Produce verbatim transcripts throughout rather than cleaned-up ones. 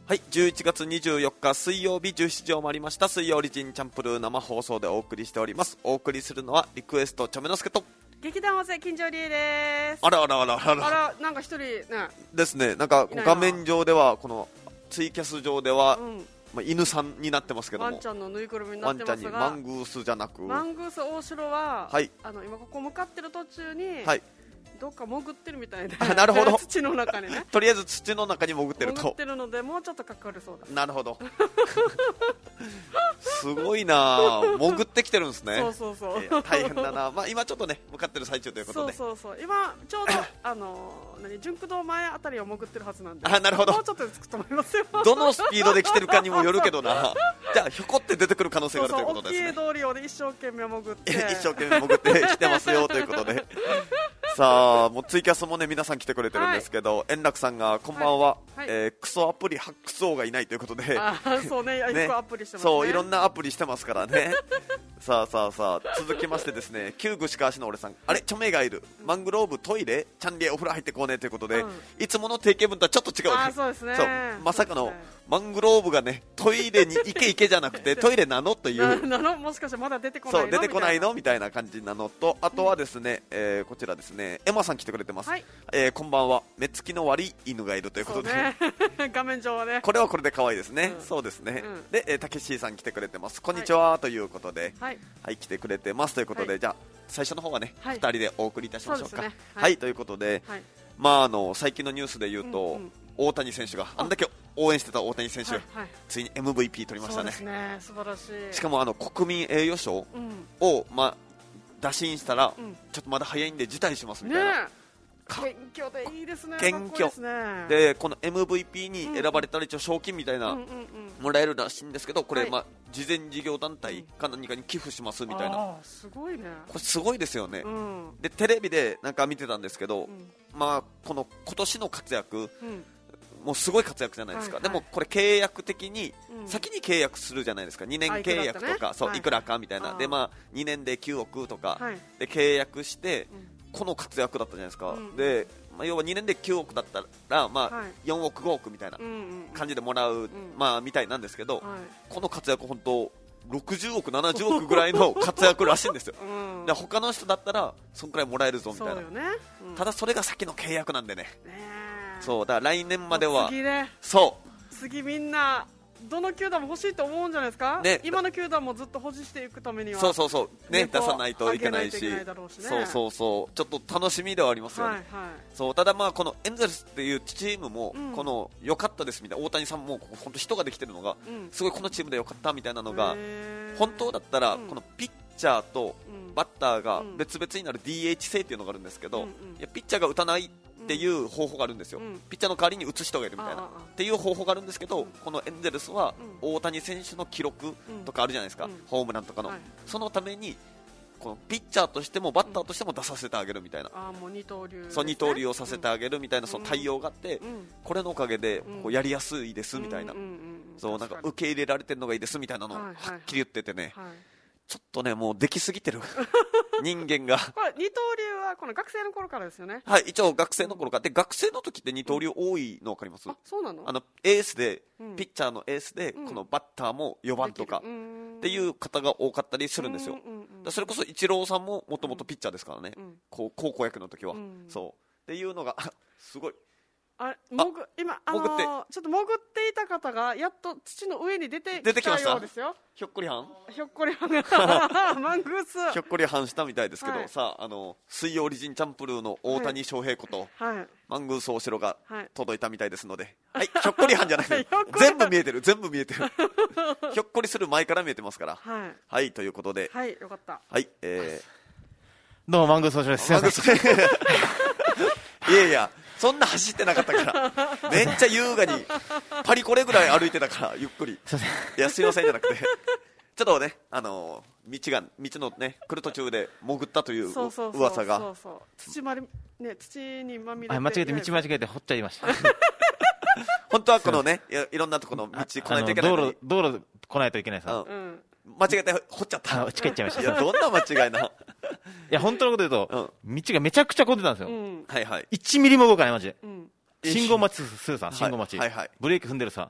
はい、じゅういちがつにじゅうよっか水曜日じゅうしちじを回りました。水曜リジンチャンプルー生放送でお送りしております。お送りするのはリクエストチョメノスケと劇団大勢金城理恵です。 あらあらあらあらあら、なんか一人ねですね。なんか画面上ではこのツイキャス上では、うんまあ、犬さんになってますけども、 ワンちゃんのぬいぐるみになってますが、 ワンちゃんにマングースじゃなくマングース大城は、 はい、 あの今ここ向かってる途中に、はい、どっか潜ってるみたいで、 あ、なるほど土の中にねとりあえず土の中に潜ってると潜ってるのでもうちょっとかかるそうです。 なるほどすごいな、潜ってきてるんですね。 そうそうそう、 えー、大変だな、まあ、今ちょっとね向かってる最中ということで、 そうそうそう、今ちょうどあの何純駆動前あたりを潜ってるはずなんで、 あ、なるほど、 もうちょっとで着くと思いますよどのスピードで来てるかにもよるけどなじゃあひょこって出てくる可能性があるということですね。 そうそう、大きい通りを、ね、一生懸命潜って一生懸命潜って来てますよということでさあもうツイキャスもね皆さん来てくれてるんですけど、はい、円楽さんがこんばんは、はいはい、えー、クソアプリ発掘王がいないということで、 あそうね、ね、アプリしてますね、 そういろんなアプリしてますからねさあさあさあ続きましてですね、旧串川市の俺さん、あれチョメがいる、マングローブトイレチャンリエお風呂入ってこうねということで、うん、いつもの定型文とはちょっと違う、ね、 あそうですね、 そうまさかのマングローブがねトイレに行け行けじゃなくてトイレなのというなの、もしかしてまだ出てこないの、 そう出てこないのみたいな感じなのと、あとはですね、うん、えー、こちらですね、エマさん来てくれてます、はい、えー、こんばんは、目つきの悪い犬がいるということで、 ね、画面上はねこれはこれで可愛いですね、うん、そうですね、うん、で、えー、たけしさん来てくれてます、こんにちは、はい、ということで、はい、はい、来てくれてますということで、はい、じゃあ最初の方はね、はい、ふたりでお送りいたしましょうか。うね、はい、はい、ということで、はい、まあ、あの最近のニュースで言うと、うんうん、大谷選手があんだけ応援してた大谷選手、はいはい、ついに エムブイピー 取りましたね。 そうですね、素晴らしい。 しかもあの国民栄誉賞を、うんまあ、打診したら、うん、ちょっとまだ早いんで辞退しますみたいな、ね、 謙虚でいいですね。 謙虚で、この エムブイピー に選ばれたら一応賞金みたいな、うんうんうんうん、もらえるらしいんですけど、これ、はい、まあ、事前事業団体か何かに寄付しますみたいな、 あすごいね、 これすごいですよね、 うん、 でテレビでなんか見てたんですけど、うん、まあ、この今年の活躍、うん、もうすごい活躍じゃないですか、はいはい、でもこれ契約的に先に契約するじゃないですか、にねん契約とか、いくら、ね、そう、はい、いくらかみたいな、で、まあ、にねんできゅうおくとか、はい、で契約して、うん、この活躍だったじゃないですか、うん、でまあ、要はにねんできゅうおくだったら、まあはい、よんおくごおくみたいな感じでもらう、うんうん、まあ、みたいなんですけど、はい、この活躍本当ろくじゅうおくななじゅうおくぐらいの活躍らしいんですよ、うん、で他の人だったらそんくらいもらえるぞみたいな、 そうよね、うん、 ただそれが先の契約なんでね、 ねそうだから来年までは次ね、 そう次みんなどの球団も欲しいと思うんじゃないですか、ね、今の球団もずっと保持していくためにはそうそうそうね、出さないといけないし、 ね、 そうそうそう、ちょっと楽しみではありますよね、はいはい、そうただまあこのエンゼルスっていうチームも、うん、この良かったですみたいな、大谷さんも本当人ができてるのが、うん、すごいこのチームで良かったみたいなのが、本当だったら、うん、このピッチャーとバッターが別々になる ディーエイチ 制っていうのがあるんですけど、うんうん、いやピッチャーが打たないっていう方法があるんですよ、うん、ピッチャーの代わりに打つ人がいるみたいなっていう方法があるんですけど、うん、このエンゼルスは大谷選手の記録とかあるじゃないですか、うん、ホームランとかの、はい、そのためにこのピッチャーとしてもバッターとしても出させてあげるみたいな、 あもう二刀流ですね、 そう二刀流をさせてあげるみたいな、その対応があって、うん、これのおかげでこうやりやすいですみたいな、そうなんか受け入れられてるのがいいですみたいなのをはっきり言っててね、はいはいはい、ちょっとねもうできすぎてる人間がこれ二刀流はこの学生の頃からですよね。 はい、一応学生の頃からで、学生の時って二刀流多いの分かります、うん、 あそうなの、 あのエースで、うん、ピッチャーのエースで、うん、このバッターもよばんとかっていう方が多かったりするんですよ、うんうんうん、それこそイチローさんももともとピッチャーですからね、うん、こう高校野球の時は、うん、そうっていうのがすごいあもぐ今あのー、 潜ってちょっと潜っていた方がやっと土の上に出てきたようですよ。 ひょっこりはんひょっこりはんがマングースひょっこりはんしたみたいですけど、はい、さあ、あの水曜リジンチャンプルーの大谷翔平こと、はいはい、マングース大城が届いたみたいですので、はい、ひょっこりはんじゃない全部見えてる全部見えてるひょっこりする前から見えてますから、はい、はい、ということで、 はいよかった、 はい、えー、どうもマングース大城です。マングースいやいやそんな走ってなかったからめっちゃ優雅にパリコレぐらい歩いてたからゆっくりいやすいませんじゃなくてちょっとね、あのー、道が道のね来る途中で潜ったという噂が、そうそう土まりね土にまみれて、 間違えて道間違えて掘っちゃいました本当はこのね い, いろんなところの道来ないといけないのに道路道路来ないといけないさ、 うん、間違えて掘っちゃったあ近いっちゃいました。 いやどんな間違いないや本当のこと言うと、うん、道がめちゃくちゃ混んでたんですよ、うん、 はいはい、 いちミリも動かないマジで、うん、信号待ちするさ、信号待ち、はいはいはい、ブレーキ踏んでるさ、うん、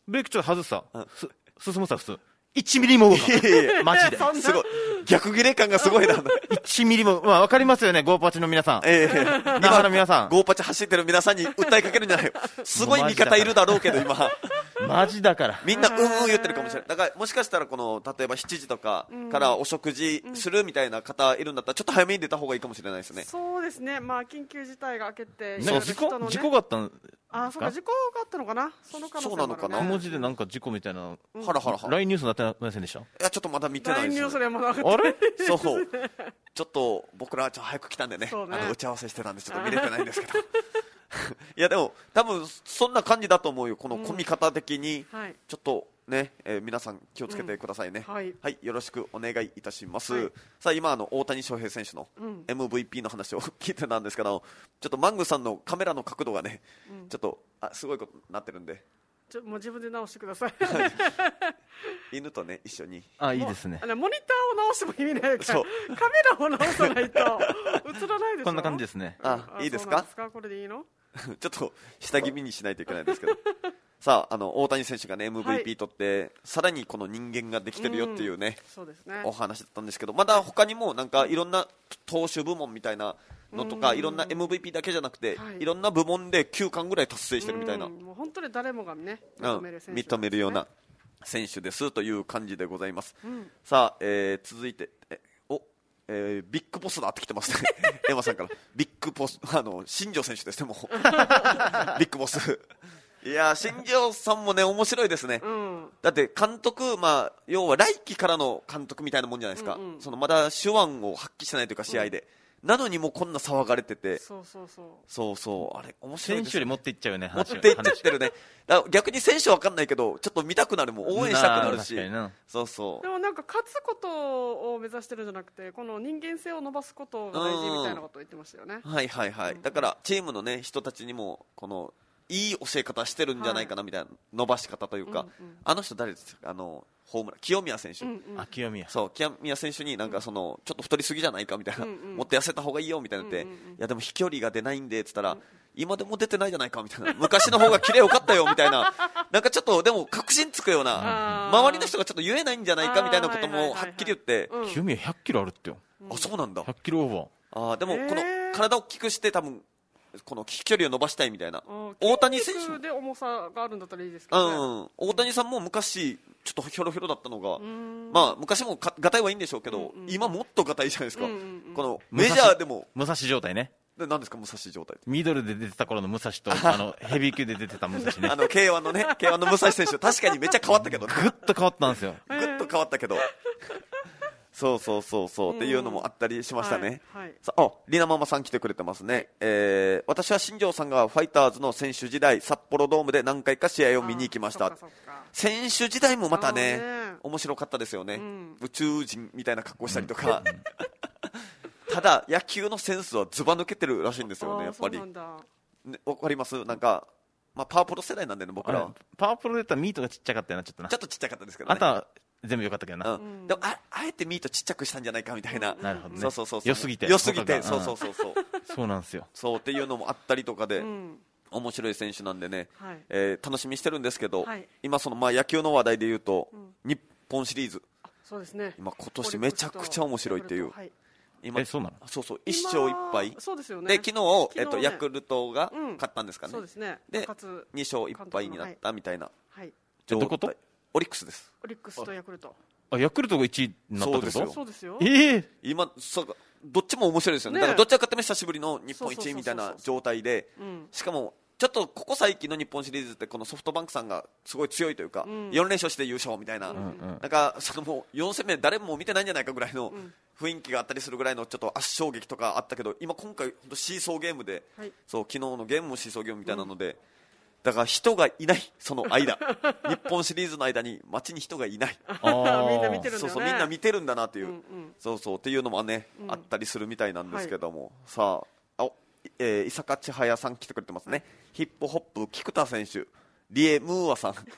ブレーキちょっと外すさ、うん、進むさ普通いちミリも動かないマジですごい逆切れ感がすごいないちミリも、まあ、分かりますよねゴーパチの皆さん、えー、今の皆さんゴーパチ走ってる皆さんに訴えかけるんじゃないよすごい味方いるだろうけど今マジだからみんなうんうん言ってるかもしれない。だからもしかしたらこの例えばしちじとかからお食事するみたいな方いるんだったらちょっと早めに出た方がいいかもしれないですね。 そうですね、まあ、緊急事態が明けてなんか事故、ね、事故があったんあそうか事故があったのかなその可能性もある、ね、 そうなのかな文字でなんか事故みたいな、 うん、はらはらはらライン ニュースになってませんでした？いやちょっとまだ見てないです。 ライン ニュースでもなかったあれそうちょっと僕らはちょっと早く来たんで ね, ねあの打ち合わせしてたんでちょっと見れてないんですけどいやでも多分そんな感じだと思うよこの混み方的に、うんはい、ちょっとね、えー、皆さん気をつけてくださいね、うんはいはい、よろしくお願いいたします、はい、さあ今あの大谷翔平選手の エムブイピー の話を聞いてたんですけどちょっとマングさんのカメラの角度がね、うん、ちょっとあすごいことになってるんでちょもう自分で直してください犬とね一緒にあいいですねモニターを直しても意味ないからカメラを直さないと映らないでしょ。 こんな感じですね。 あいいですか。 ですかこれでいいのちょっと下気味にしないといけないですけどさあ、あの大谷選手が、ね、エムブイピー 取って、はい、さらにこの人間ができてるよっていうね、 うん、そうですね、 お話だったんですけどまだ他にもなんかいろんな投手部門みたいなのとか、いろんな エムブイピー だけじゃなくて、はい、いろんな部門できゅうかんぐらい達成してるみたいな、 もう本当に誰もが、ね、認める選手、ね、 認めるような選手ですという感じでございます、うん、さあ、えー、続いてえお、えー、ビッグボスだってきてますねエマさんからビッグボスあの新庄選手ですねもうビッグボスいや新庄さんもね面白いですね、うん、だって監督、まあ、要は来季からの監督みたいなもんじゃないですか、うんうん、そのまだ手腕を発揮してないというか試合で、うん、なのにもうこんな騒がれててそうそうそうそうそうあれ面白いです、ね、 選手より持っていっちゃうよね持っていっちゃってるねだ逆に選手は分かんないけどちょっと見たくなるもん応援したくなるしなそうそうでもなんか勝つことを目指してるんじゃなくてこの人間性を伸ばすことが大事みたいなことを言ってましたよね、 うん、はいはいはい、うん、だからチームの、ね、人たちにもこのいい教え方してるんじゃないかなみたいな、はい、伸ばし方というか、うんうん、あの人誰ですかあのホームラン清宮選手、うんうん、 あ清宮そう清宮選手になんかそのちょっと太りすぎじゃないかみたいな、うんうん、もっと痩せた方がいいよみたいなって、うんうんうん、いやでも飛距離が出ないんでって言ったら、うん、今でも出てないじゃないかみたいな昔の方が綺麗よかったよみたいななんかちょっとでも確信つくような周りの人がちょっと言えないんじゃないかみたいなこともはっきり言って、うん、 清宮ひゃっキロあるってよ、 うん、あそうなんだひゃっキロオーバーあでもこの体を大きくして多分この飛距離を伸ばしたいみたいな大谷選手筋肉で重さがあるんだったらいいですけど、ねうん、大谷さんも昔ちょっとひょろひょろだったのがまあ昔もがたいはいいんでしょうけど、うんうん、今もっとがたいじゃないですか、うんうんうん、このメジャーでも武蔵状態ねで何ですか武蔵状態ミドルで出てた頃の武蔵とあのヘビー級で出てた武蔵ねあの ケーワン のね ケーワン の武蔵選手確かにめっちゃ変わったけどねぐっと変わったんですよぐっと変わったけどそうそうそうそうっていうのもあったりしましたね、はいはい、さあリナママさん来てくれてますね、えー、私は新庄さんがファイターズの選手時代札幌ドームで何回か試合を見に行きました選手時代もまた ね, ね面白かったですよね、うん、宇宙人みたいな格好したりとか、うん、ただ野球のセンスはずば抜けてるらしいんですよねやっぱり、ね、わかりますなんかまあ、パワープロ世代なんでね僕らはパワープロで言ったらミートがちっちゃかったよなちょっとなちょっとちっちゃかったですけどねあとは全部良かったけどな、 うん、でも あ, あえてミートちっちゃくしたんじゃないかみたいな、 なるほどねそうそうそう良すぎて良すぎてそうそうそうそうそうなんですよそうっていうのもあったりとかで、うん、面白い選手なんでね、はい、えー、楽しみにしてるんですけど、はい、今そのまあ野球の話題で言うと、うん、日本シリーズそうですね今今年めちゃくちゃ面白いっていう、はい、 今えそうなのそうそう一勝一敗そうですよねで昨日、えっと、ヤクルトが勝ったんですかね、 うん、そうですねでに勝いっ敗になったみたいな、 はい、 どういうことオリックスですオリックスとヤクルトあヤクルトがいちいになったってことそうですよえー、 今そうどっちも面白いですよね、ね、だからどっちか勝っても久しぶりの日本一みたいな状態でしかもちょっとここ最近の日本シリーズってこのソフトバンクさんがすごい強いというか、うん、よん連勝して優勝みたいな、うんうん、なんかそのもうよん戦目誰も見てないんじゃないかぐらいの雰囲気があったりするぐらいのちょっと圧勝劇とかあったけど今今回シーソーゲームで、はい、そう昨日のゲームもシーソーゲームみたいなので、うん、だから人がいないその間日本シリーズの間に街に人がいないみんな見てるんだよねそうそうみんな見てるんだなっていう、うんうん、そうそうっていうのもね、うん、あったりするみたいなんですけども、はい、さああえー、伊坂千早さん来てくれてますね、はい、ヒップホップ菊田選手リエムーアさん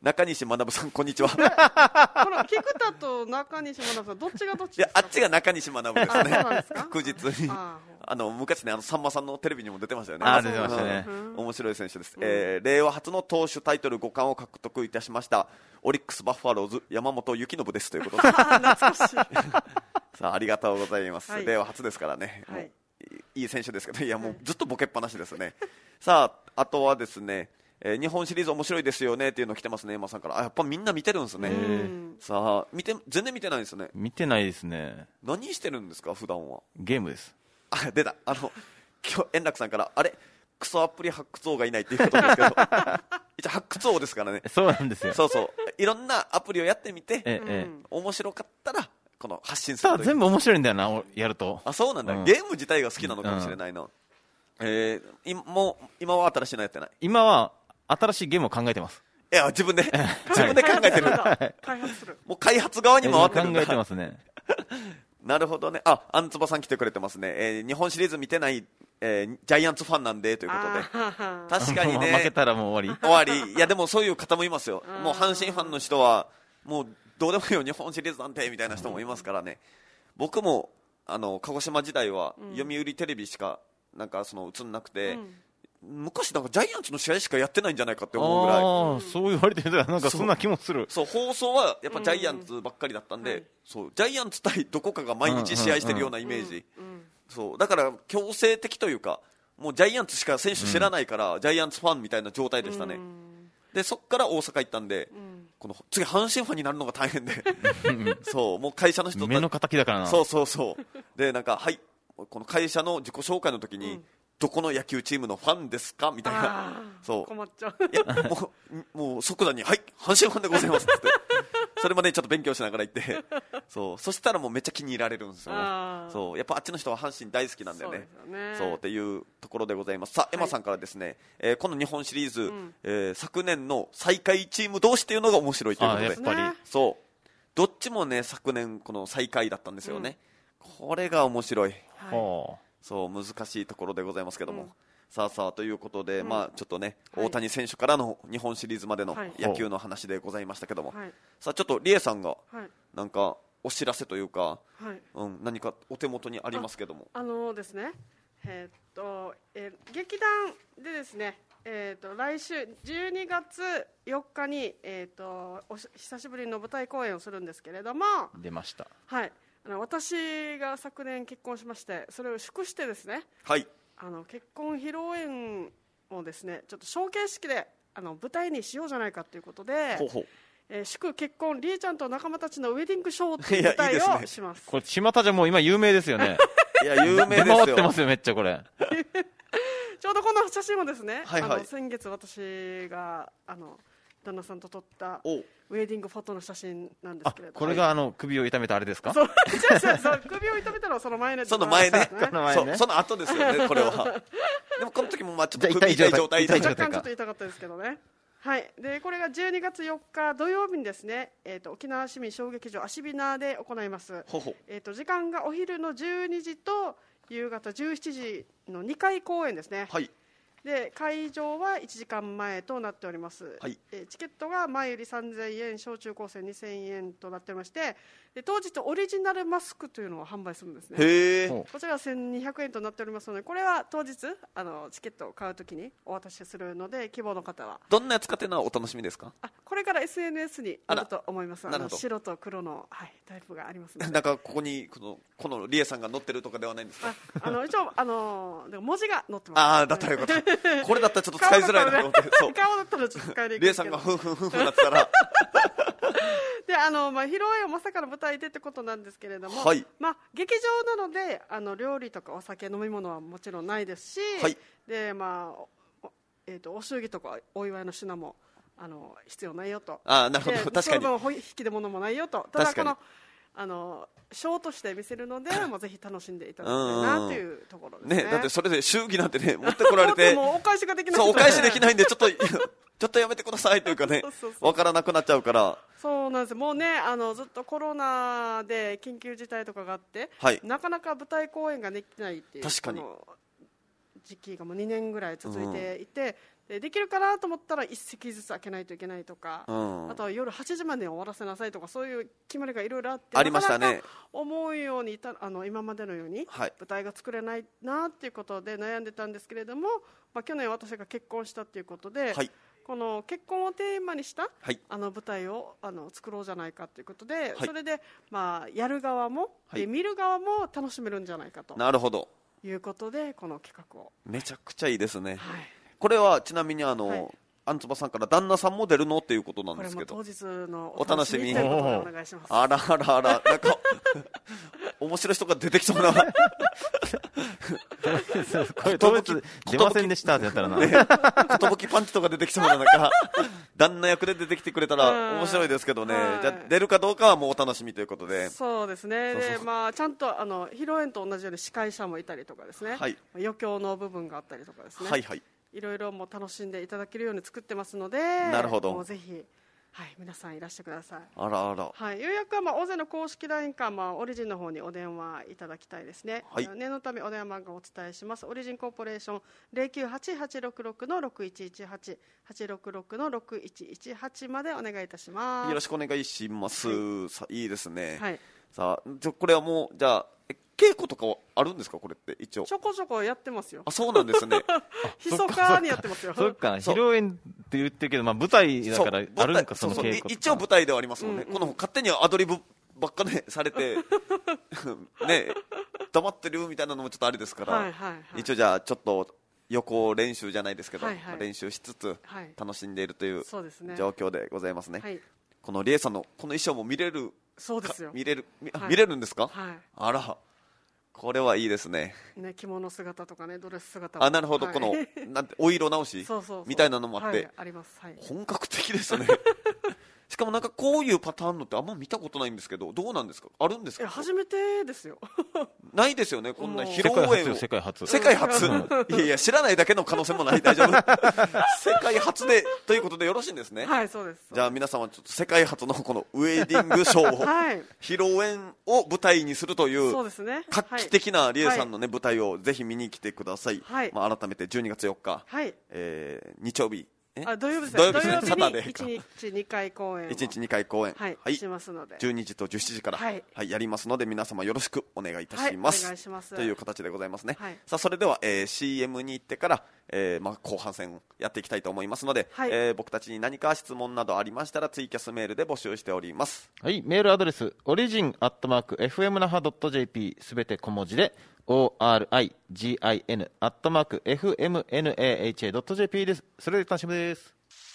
中西学さんこんにちは。この菊田と中西学さんどっちがどっちですか？ いや、あっちが中西学ですね。 あ、そうなんですか？ 確実に。ああの昔ね、あのさんまさんのテレビにも出てましたよね。 あ、出てましたね。 うん、面白い選手です、うん、えー、令和初の投手タイトルご冠を獲得いたしましたオリックスバファローズ山本由伸ですということで懐かしい。さあ、ありがとうございます、はい、令和初ですからね、 はい、 いい選手ですけど、いやもうずっとボケっぱなしですね。さあ、あとはですね、えー、日本シリーズ面白いですよねっていうの来てますね、山さんから。あ、やっぱみんな見てるんですね。さあ、見て、全然見てないんですね。 見てないですね。 何してるんですか普段は？ ゲームです。 あ、出た、あの今日円楽さんからあれクソアプリ発掘王がいないっていうことですけど一応発掘王ですからね。 そうなんですよ。 そうそう、いろんなアプリをやってみて、 ええ、 面白かったらこの発信するという。 全部面白いんだよな、やると。 あ、そうなんだ、うん、ゲーム自体が好きなのかもしれないな、うん、えー、今もう今は新しいのやってない？ 今は新しいゲームを考えてます。 いや、自分で自分で考えてる開発する。 もう開発側に回ってるんだ。 考えてますね。 なるほどね。あ、アンツバさん来てくれてますね、えー、日本シリーズ見てない、えー、ジャイアンツファンなんでということで。確かにね負けたらもう終わり終わり。いやでもそういう方もいますよ。もう阪神ファンの人はもうどうでもいいよ日本シリーズなんてみたいな人もいますからね。僕もあの鹿児島時代は読売テレビしかなんかその映んなくて、うん、昔なんかジャイアンツの試合しかやってないんじゃないかって思うぐらい。 あ、そう言われてる。なんかそんな気もする。 そう、放送はやっぱジャイアンツばっかりだったんで、うん、そうジャイアンツ対どこかが毎日試合してるようなイメージ。そうだから強制的というか、もうジャイアンツしか選手知らないから、うん、ジャイアンツファンみたいな状態でしたね。うん、でそっから大阪行ったんで、うん、この次阪神ファンになるのが大変でそうもう会社の人目の敵だからな。 そうそうそうでなんかはいこの会社の自己紹介の時に、うん、どこの野球チームのファンですかみたいな。そう困っちゃう。 いやもうもう即座にはい阪神ファンでございますってそれまでちょっと勉強しながら行ってそうそしたらもうめっちゃ気に入られるんですよ。そうやっぱあっちの人は阪神大好きなんでね。そうですよね。そうっていうところでございます。さあ、はい、エマさんからですね、えー、この日本シリーズ、うん、えー、昨年の最下位チーム同士っていうのが面白いということで。 やっぱりそうどっちもね昨年この最下位だったんですよね。うん、これが面白い。はい、そう難しいところでございますけども、うん、さあさあということで、うん、まあちょっとね、はい、大谷選手からの日本シリーズまでの野球の話でございましたけども、はい、さあちょっとリエさんがなんかお知らせというか、はい、うん、何かお手元にありますけども。 あ、あのー、ですね、えー、っと、えー、劇団でですね、えー、っと来週じゅうにがつよっかに、えー、っとお久しぶりの舞台公演をするんですけれども、 出ました。 はい、あの私が昨年結婚しまして、それを祝してですね、 はい、 あの結婚披露宴をですねちょっと小形式であの舞台にしようじゃないかということで、 ほうほう、 えー、祝結婚りえちゃんと仲間たちのウェディングショーという舞台をします。 これ巷じゃもう今有名ですよね。 いや有名ですよ。 出回ってますよめっちゃこれ。 ちょうどこの写真もですね、 はいはい、 あの先月私があの旦那さんと撮ったウェディングフォトの写真なんですけれども、 これがあの首を痛めたあれですか？ そうそうそう首を痛めたのはその前のその前ね、 その前ね、 そ, その後ですよねこれは。でもこの時もまあちょっと首痛い状態、 痛い状態、若干ちょっと痛かったですけどね。はい、でこれがじゅうにがつよっか土曜日にですね、えー、と沖縄市民小劇場アシビナで行います。 ほほ、 えー、と時間がお昼のじゅうにじと夕方じゅうしちじのにかい公演ですね。 はい、 で会場はいちじかんまえとなっております。 はい、 えー、チケットが前よりさんぜんえん、小中高生にせんえんとなっておりまして、で当日オリジナルマスクというのを販売するんですね。 へー、 こちらはせんにひゃくえんとなっておりますので、これは当日あのチケットを買うときにお渡しするので、希望の方はどんなやつかっていうのはお楽しみですか？あ、 これから エスエヌエス に載ると思います。あの白と黒の、はい、タイプがありますので。 なんかここにこのこのリエさんが載ってるとかではないんですか？ ああの一応あのでも文字が載ってます。 ああ、だったらよかった。これだったらちょっと使いづらいなと思って。そう、 顔だったらちょっと使いにくい。 リエさんがふんふんふんふんなってたら。 であのまあ、披露宴をまさかの舞台でってことなんですけれども、 はい、 まあ、劇場なのであの料理とかお酒飲み物はもちろんないですし、 はい、 でまあえー、とお祝儀とかお祝いの品もあの必要ないよと。 あ、なるほど、確かに。 その分引き出物もないよと。ただこのあのショーとして見せるので、もうぜひ楽しんでいただきたいなというところですね。 ね、だってそれで祝儀なんてね持ってこられてもうお返しができない、 そうお返しできないんでちょっとちょっとやめてくださいというかね、わからなくなっちゃうから。 そうなんです。もうねあのずっとコロナで緊急事態とかがあって、 はい、 なかなか舞台公演ができないっていう。 確かに時期がもうにねんぐらい続いていて、うん、で, できるかなと思ったらいっ席ずつ開けないといけないとか、うん、あとは夜はちじまで終わらせなさいとか、そういう決まりがいろいろあってありましたね。 なかなか思うようにたあの今までのように舞台が作れないなっていうことで悩んでたんですけれども、まあ、去年私が結婚したということで、はい、この結婚をテーマにした、はい、あの舞台をあの作ろうじゃないかということで、はい、それで、まあ、やる側も、はい、見る側も楽しめるんじゃないかと。 なるほど。 いうことでこの企画を。 めちゃくちゃいいですね。はい、これはちなみにあの、はい、アンツバさんから旦那さんも出るのっていうことなんですけど、 これも当日のお楽しみということでお願いします。 あらあらあら、なんか面白い人が出てきそうなこれ当日出ませんでしたってやったらな、ね、 ことぶきパンチとか出てきそうな、なんか旦那役で出てきてくれたら面白いですけどね、じゃあ出るかどうかはもうお楽しみということで。 そうですね。そうそうそう、で、まあ、ちゃんとあの披露宴と同じように司会者もいたりとかですね、はい、余興の部分があったりとかですね、はいはい、いろいろも楽しんでいただけるように作ってますので、 なるほど、 もうぜひ、はい、皆さんいらしてください。 あらあら、 はい、予約は、まあ、大勢の公式 ライン か、まあ、オリジンの方にお電話いただきたいですね、はい、念のためお電話番号をお伝えします。オリジンコーポレーション ゼロきゅうはち はちろくろく ろくいちいちはち はちろくろく ろくいちいちはちまでお願いいたします。 よろしくお願いします、はい、さいいですね、はい、さあじゃこれはもうじゃあ稽古とかはあるんですか？これって一応ちょこちょこやってますよ。 あ、そうなんですね密かにやってますよ。 そっか、披露宴って言ってるけど、まあ、舞台だからあるんか、その稽古とか。 一応舞台ではありますもんね、うんうん、この勝手にアドリブばっかねされてね、黙ってるみたいなのもちょっとあれですから、はいはいはい、一応じゃあちょっと予行練習じゃないですけど、はいはい、練習しつつ楽しんでいるという状況でございますね、はい、このリエさんのこの衣装も見れる。 そうですよ。 見れる、 はい、 見れるんですか？ はい、 あら、これはいいですね。 ね、着物姿とかね、ドレス姿も。 あ、なるほど、はい、このなんてお色直しそうそうそうみたいなのもあって、 はい、あります、はい、 本格的ですねしかもなんかこういうパターンのってあんま見たことないんですけど、どうなんですか？あるんですか？ いや、初めてですよないですよね、こんな披露宴を。 世界初、 世界初、いやいや、知らないだけの可能性もない。大丈夫世界初でということでよろしいんですね。 はい、そうです。 じゃあ皆様ちょっと世界初のこのウェディングショーを、はい、披露宴を舞台にするという、そうですね、画期的なリエさんの、ね、はい、舞台をぜひ見に来てください、はい、まあ、改めてじゅうにがつよっか、はい、えー、日曜日、 あ、土曜日ですね。 土曜日ですね。サタデーいちにちにかい公演をいちにちにかい公演、 はいはい、しますので、 じゅうにじとじゅうしちじから、はいはい、やりますので、皆様よろしくお願いいたします、はい、お願いしますという形でございますね、はい、さあそれでは、えー、シーエム に行ってから、えーまあ、後半戦をやっていきたいと思いますので、はい、えー、僕たちに何か質問などありましたらツイキャスメールで募集しております。 はい、メールアドレスオリジンアットマーク エフエムナハドットジェーピー すべて小文字で オーアールアイジーアイエヌ アットマーク エフエムエヌエーエイチエードットジェーピー です。それで楽しみです。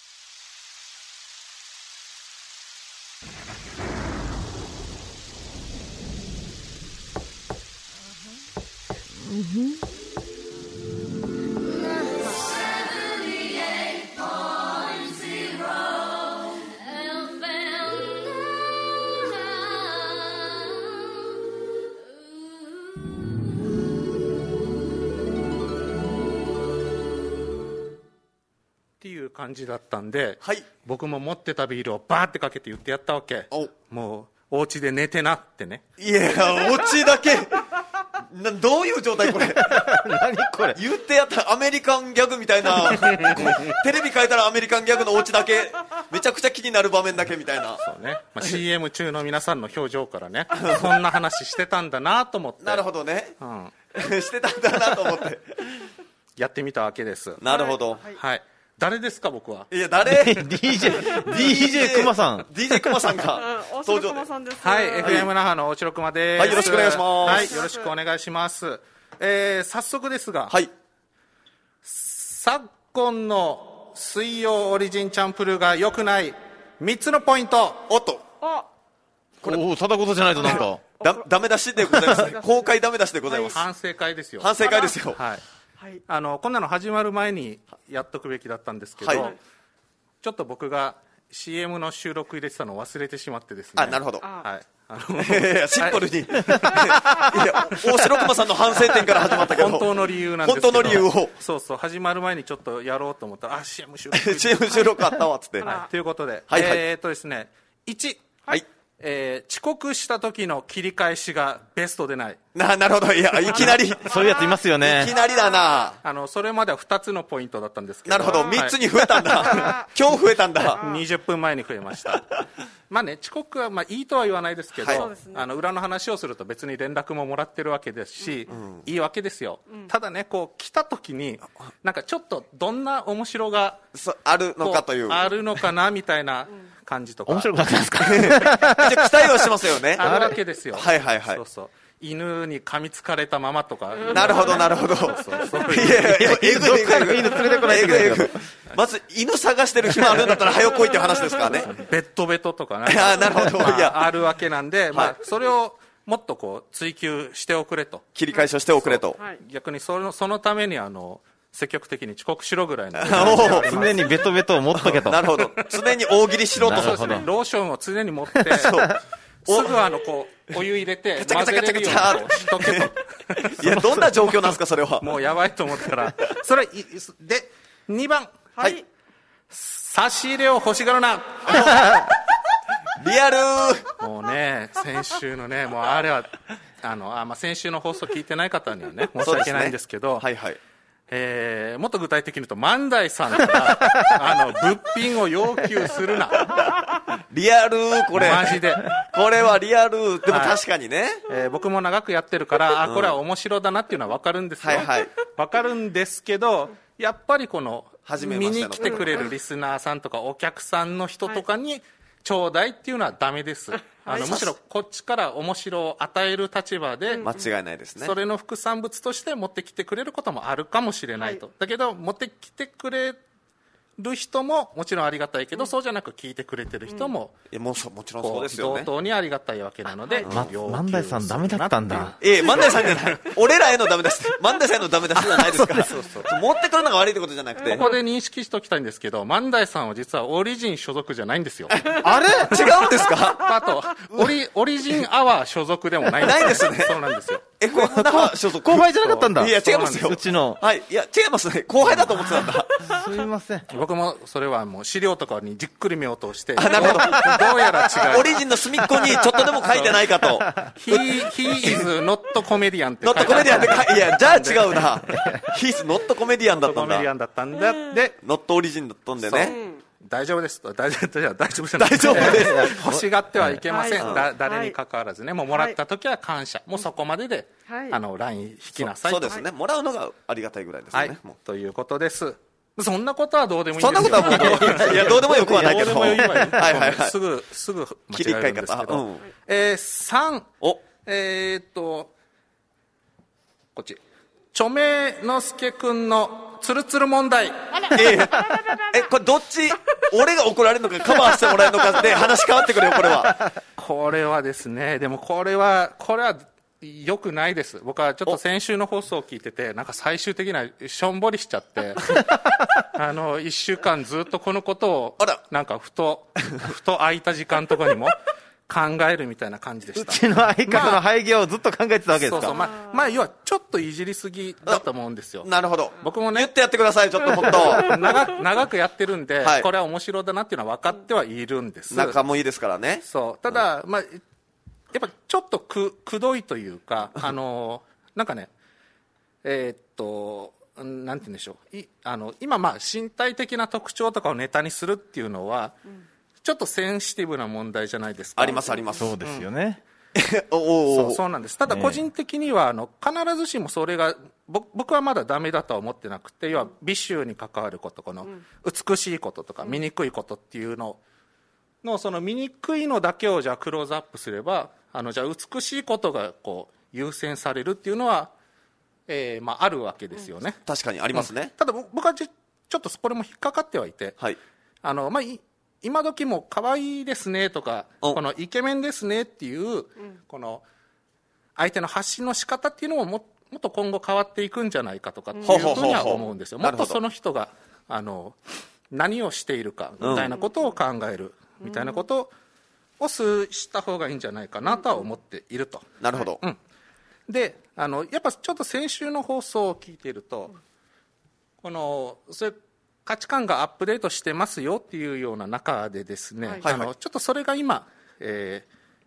っていう感じだったんで、はい、僕も持ってたビールをバーってかけて言ってやったわけ。もうお家で寝てなってね。 いや、お家だけな、どういう状態これ何これ言ってやった。アメリカンギャグみたいなテレビ変えたらアメリカンギャグのお家だけめちゃくちゃ気になる場面だけみたいな。 そうね、まあ、シーエム 中の皆さんの表情からねそんな話してたんだなと思って。 なるほどね、うん、してたんだなと思ってやってみたわけです。 なるほど、 はい、はい、誰ですか僕は。 いや、誰ディージェー ディージェー クマさんディージェー クマさんが登場。 はい、 エフエム 那覇の大城熊です。 はい、よろしくお願いします。 はい、よろしくお願いします。えー、早速ですが、はい、昨今の水曜オリジンチャンプルーが良くないみっつのポイント。 おっと、 あ、これおお、ただことじゃないとなんかだダメ出しでございますね公開ダメ出しでございます、 はい、反省会ですよ。 反省会ですよ。 はい、はい、あのこんなの始まる前にやっとくべきだったんですけど、はい、ちょっと僕が シーエム の収録入れてたのを忘れてしまってですね。 あ、なるほど、 はい、あのシンプルに、はい、いや、大城熊さんの反省点から始まったけど本当の理由なんですけど、 本当の理由をそうそう、始まる前にちょっとやろうと思ったら、あ、シーエム 収録シーエム 収録あったわっつって、 はい、ということで、 はいはい、 えーっとですね、いち、 はい、 えー、遅刻した時の切り返しがベストでない。 な、なるほど。いや、いきなり。 そういうやついますよね。 いきなりだな。 あの、それまではふたつのポイントだったんですけど。 なるほど。みっつに増えたんだ。今日増えたんだ。 にじゅっぷんまえに増えました。まあね、遅刻はまあいいとは言わないですけど、はい、あの裏の話をすると別に連絡ももらってるわけですし、うん、いいわけですよ、うん、ただね、こう来た時になんかちょっとどんな面白があるのかというあるのかなみたいな感じとか。 面白くなってますか期待はしますよね。 あるわけですよ。 はいはいはい。 そうそう、犬に噛みつかれたままとか。 なるほどなるほど。そうそうそう。いやいや、えぐいえぐい。犬連れてこないといけない。まず犬探してる暇あるんだったら早く来いっていう話ですからね。 ベッドベトとかね。 あ、なるほど。 まあ、いやあるわけなんで、まあそれをもっとこう追求しておくれと。 切り返しをしておくれと。 逆にそのそのためにあの積極的に遅刻しろぐらいの。 常にベトベトを持っとけと。 なるほど。常に大喜利しろと。 そうですね。ローションを常に持って。すぐあのこうお湯入れて混ぜれるようにしとけと。 いや、どんな状況なんですかそれは。 もうやばいと思ったら、それでにばん、 はい。 差し入れを欲しがるな。 リアル。 もうね、先週のね、もうあれはあのあまあ先週の放送聞いてない方にはね申し訳ないんですけど、 はいはい。 えー、もっと具体的に言うと万代さんからあの物品を要求するな。 リアルこれマジでこれはリアル。でも確かにね、はい、 えー、僕も長くやってるから、あ、これは面白だなっていうのは分かるんですよ、 はいはい、 分かるんですけど、やっぱりこの見に来てくれるリスナーさんとかお客さんの人とかにちょうだいっていうのはダメです。あのむしろこっちから面白を与える立場で、 間違いないですね。 それの副産物として持ってきてくれることもあるかもしれないと、はい、だけど持ってきてくれる人ももちろんありがたいけど、うん、そうじゃなく聞いてくれてる人も、 うん、いやもうもちろんそうですよね。 同等にありがたいわけなので、 はい、ま、万代さんダメだったんだ。 ええ、万代さんじゃない。俺らへのダメ出し、万代さんへのダメ出しじゃないですから。そうそうそう、持ってくるのが悪いってことじゃなくて、 ここで認識しておきたいんですけど、万代さんは実はオリジン所属じゃないんですよ。 あれ違うんですか。 あとオリオリジンアワー所属でもないんです。 ないですね。 そうなんですよ。 エフエム 那覇所属。 後輩じゃなかったんだ。 いや違いますよ。 うちの。 はい。いや違いますね。後輩だと思ってたんだ。 すいません。 僕もそれはもう資料とかにじっくり目を通して、 あ、なるほど。 どうやら違う。 オリジンの隅っこにちょっとでも書いてないかと。 he, he is not comedian って書いてある。 not comedian って書いて、いや、じゃあ違うな。he is not comedian だったんだ。 not comedian だったんだ。で、 not オリジンだったんでね。 大丈夫ですと。大丈夫、大丈夫じゃない。 大丈夫です。 欲しがってはいけません。だ誰に関わらずね、もうもらった時は感謝。もうそこまでで、あの、ライン引きなさいと。 そうですね。もらうのがありがたいぐらいですね。はい。 ということです。そんなことはどうでもいいんですよ。そんなことはもう、いや、どうでもよくはないけど。 どうでもいいわよ。 はいはいはい。 すぐ、すぐ切り替え方。 うん。えー、さん。お。えーっと、こっち。著名之助くんのツルツル問題。 えー、え、これどっち、俺が怒られるのかカバーしてもらえるのかで話変わってくるよ、これは。 これはですね、でもこれは、これは、よくないです。僕はちょっと先週の放送を聞いてて、なんか最終的なしょんぼりしちゃってあのいっしゅうかんずっとこのことをなんかふとふと空いた時間とかにも考えるみたいな感じでした。 うちの相方の廃業をずっと考えてたわけですか。 そうそう、まあ、まあ、要はちょっといじりすぎだと思うんですよ。 なるほど。 僕もね、 言ってやってください、ちょっともっと長く長くやってるんで、はい、これは面白だなっていうのは分かってはいるんです。 仲もいいですからね。 そう、ただ、うん、まあやっぱちょっとくくどいというか、あのなんかね、えー、っとなんて言うんでしょう、いあの今まあ身体的な特徴とかをネタにするっていうのは、うん、ちょっとセンシティブな問題じゃないですか。 ありますあります。 そうですよね。 うん、おおそうそうなんです。ただ個人的には、ね、あの必ずしもそれが僕はまだダメだとは思ってなくて、要は美醜に関わること、この美しいこととか醜いことっていうののその醜いのだけをじゃあクローズアップすれば、あのじゃあ美しいことがこう優先されるっていうのは、えーまあ、あるわけですよね、 うん、確かにありますね、 うん、ただ僕はちょっとこれも引っかかってはいて、はい、あのまあ、今時も可愛いですねとかこのイケメンですねっていう、うん、この相手の発信の仕方っていうのも も, もっと今後変わっていくんじゃないかとかっていうふうには思うんですよ。もっとその人があの何をしているかみたいなことを考えるみたいなことををした方がいいんじゃないかなとは思っていると。 なるほど、 うん、であのやっぱちょっと先週の放送を聞いていると、このそれ価値観がアップデートしてますよっていうような中でですね、はい、あのちょっとそれが今、えー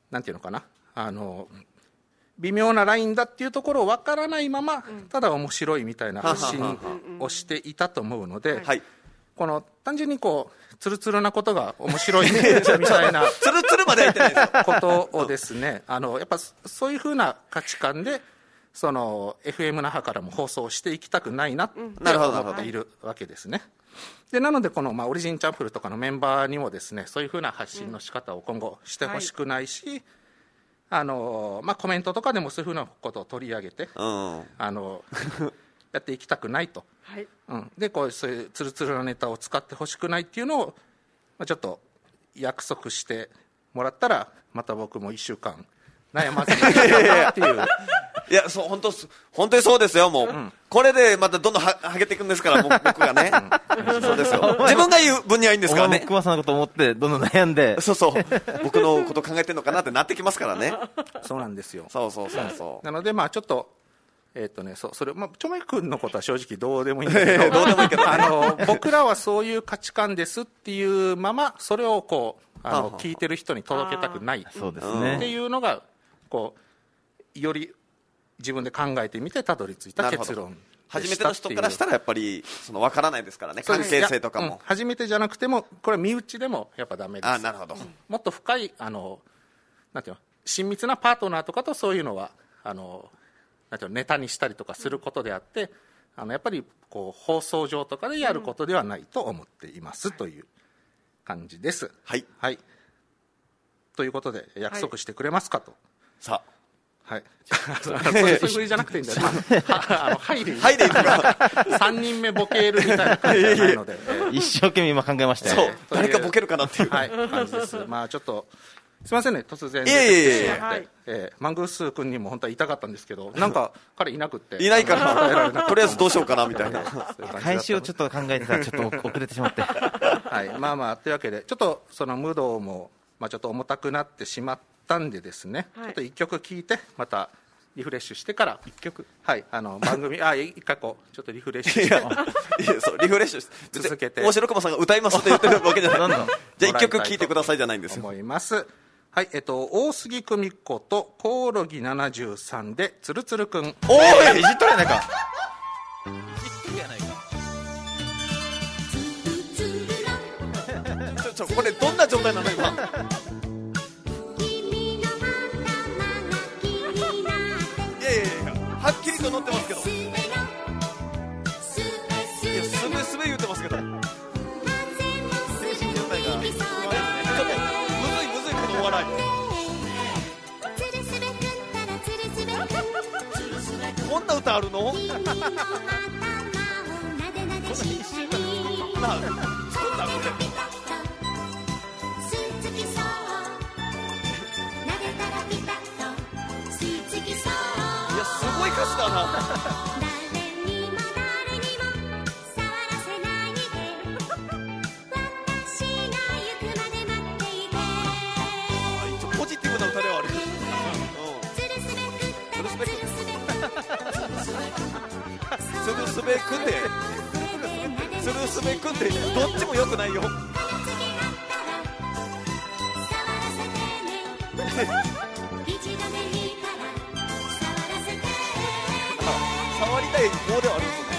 なんていうのかな、あの微妙なラインだっていうところを分からないまま、うん、ただ面白いみたいな発信をしていたと思うので、はい、この単純にこうツルツルなことが面白いみたいなツルツルまでは言ってないですよことをですね、あのやっぱそういうふうな価値観でその エフエム 那覇からも放送していきたくないなって思っているわけですね。でなのでこの、まあ、オリジンチャンプルとかのメンバーにもですね、そういうふうな発信の仕方を今後してほしくないし、うんはい、あのまあ、コメントとかでもそういうふうなことを取り上げて、うん、あのやっていきたくないと、はいうん、でこうそういうツルツルなネタを使ってほしくないっていうのを、まあ、ちょっと約束してもらったらまた僕もいっしゅうかん悩まずにっていういやそう本当本当にそうですよもう、うん、これでまたどんどんははげていくんですから僕がね、うん、そうですよ自分が言う分にはいいんですからね。 熊さんのこと思ってどんどん悩んでそうそう僕のこと考えてるのかなってなってきますからねそうなんですよ。 そうそうそうそうなのでまあちょっとえーっとね、そそれまあ、ちょめくんのことは正直どうでもいいんだけどどうでもいいけど、ね、 あの僕らはそういう価値観ですっていうままそれをこうあの聞いてる人に届けたくないっていうのがこうより自分で考えてみてたどり着いた結論でしたっていう。 初めての人からしたらやっぱりその分からないですからね、関係性とかも、うん、 初めてじゃなくてもこれは身内でもやっぱダメです。 あなるほど、 もっと深いあのなんていうの親密なパートナーとかとそういうのはあのなんていうのネタにしたりとかすることであって、あのやっぱりこう放送上とかでやることではないと思っています、うん、という感じです。 はい、 はい、ということで約束してくれますかと、はい、 さあはい、そういうふりじゃなくていいんだよねあのはいでいいはいでいいさんにんめボケるみたいな感じじゃないので一生懸命今考えましたよ、 そう誰かボケるかなっていう、 はい、感じです。まあちょっとすみませんね突然出てきてしまって、 はいえー、マングース君にも本当は言いたかったんですけどなんか彼いなくっていないからとりあえずどうしようかなみたいな開始をちょっと考えてたらちょっと遅れてしまってはいまあまあというわけでちょっとそのムードも、まあ、ちょっと重たくなってしまったんでですね、はい、ちょっといっきょく聴いてまたリフレッシュしてからいっきょくはいあの番組あ一回こうちょっとリフレッシュしていやそうリフレッシュ続けて大城駒さんが歌いますって言ってるわけじゃないじゃあいっきょく聴いてくださいじゃないんですよ思いますはい、えっと、大杉久美子とコオロギななじゅうさんでつるつるくん。 おーい、いじっとるやないか。いじっとるやないか。ちょ、ちょ、これどんな状態なの今。いやいやいや、はっきりと乗ってますけど。いや、すべすべ言ってますけど。こんな歌あるの？こんな一週間こんな作ったこれ。いやすごい歌詞だな。ポジティブな歌ではある。つるすべくんでつるすべくんでどっちも良くないよ触りたい棒ではあるんですね。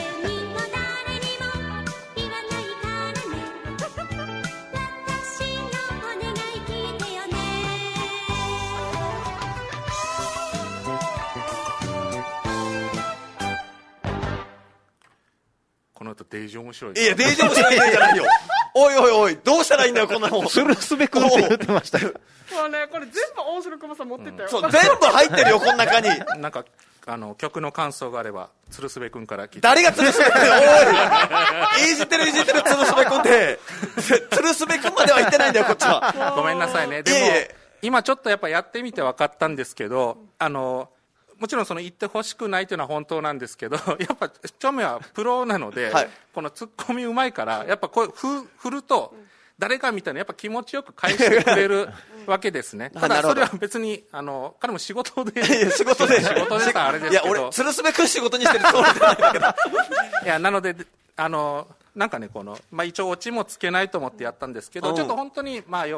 デイジ面白い。 いやデイジ面白いじゃないよおいおいおいどうしたらいいんだよこんなもん。 つるすべくんって言ってましたよそうねこれ全部大城熊さん持ってったよ、 うん、そう全部入ってるよこの中になんかあの曲の感想があればつるすべくんから聞いて。 誰がつるすべくんおいいじってるいじってるつるすべくんってつるすべくんまでは言ってないんだよこっちは。 ごめんなさいね。でもいえいえ今ちょっとやっぱやってみて分かったんですけどあのもちろんその言ってほしくないというのは本当なんですけどやっぱチョメはプロなので、はい、このツッコミうまいからやっぱこうふ振ると誰かみたいなやっぱ気持ちよく返してくれるわけですねただそれは別にあの彼も仕事で仕事で仕事でしたあれですけどいや俺つるすべく仕事にしてるつもりじゃないんだけどいやなのであのなんかねこの、まあ、一応オチもつけないと思ってやったんですけどちょっと本当にまあ要は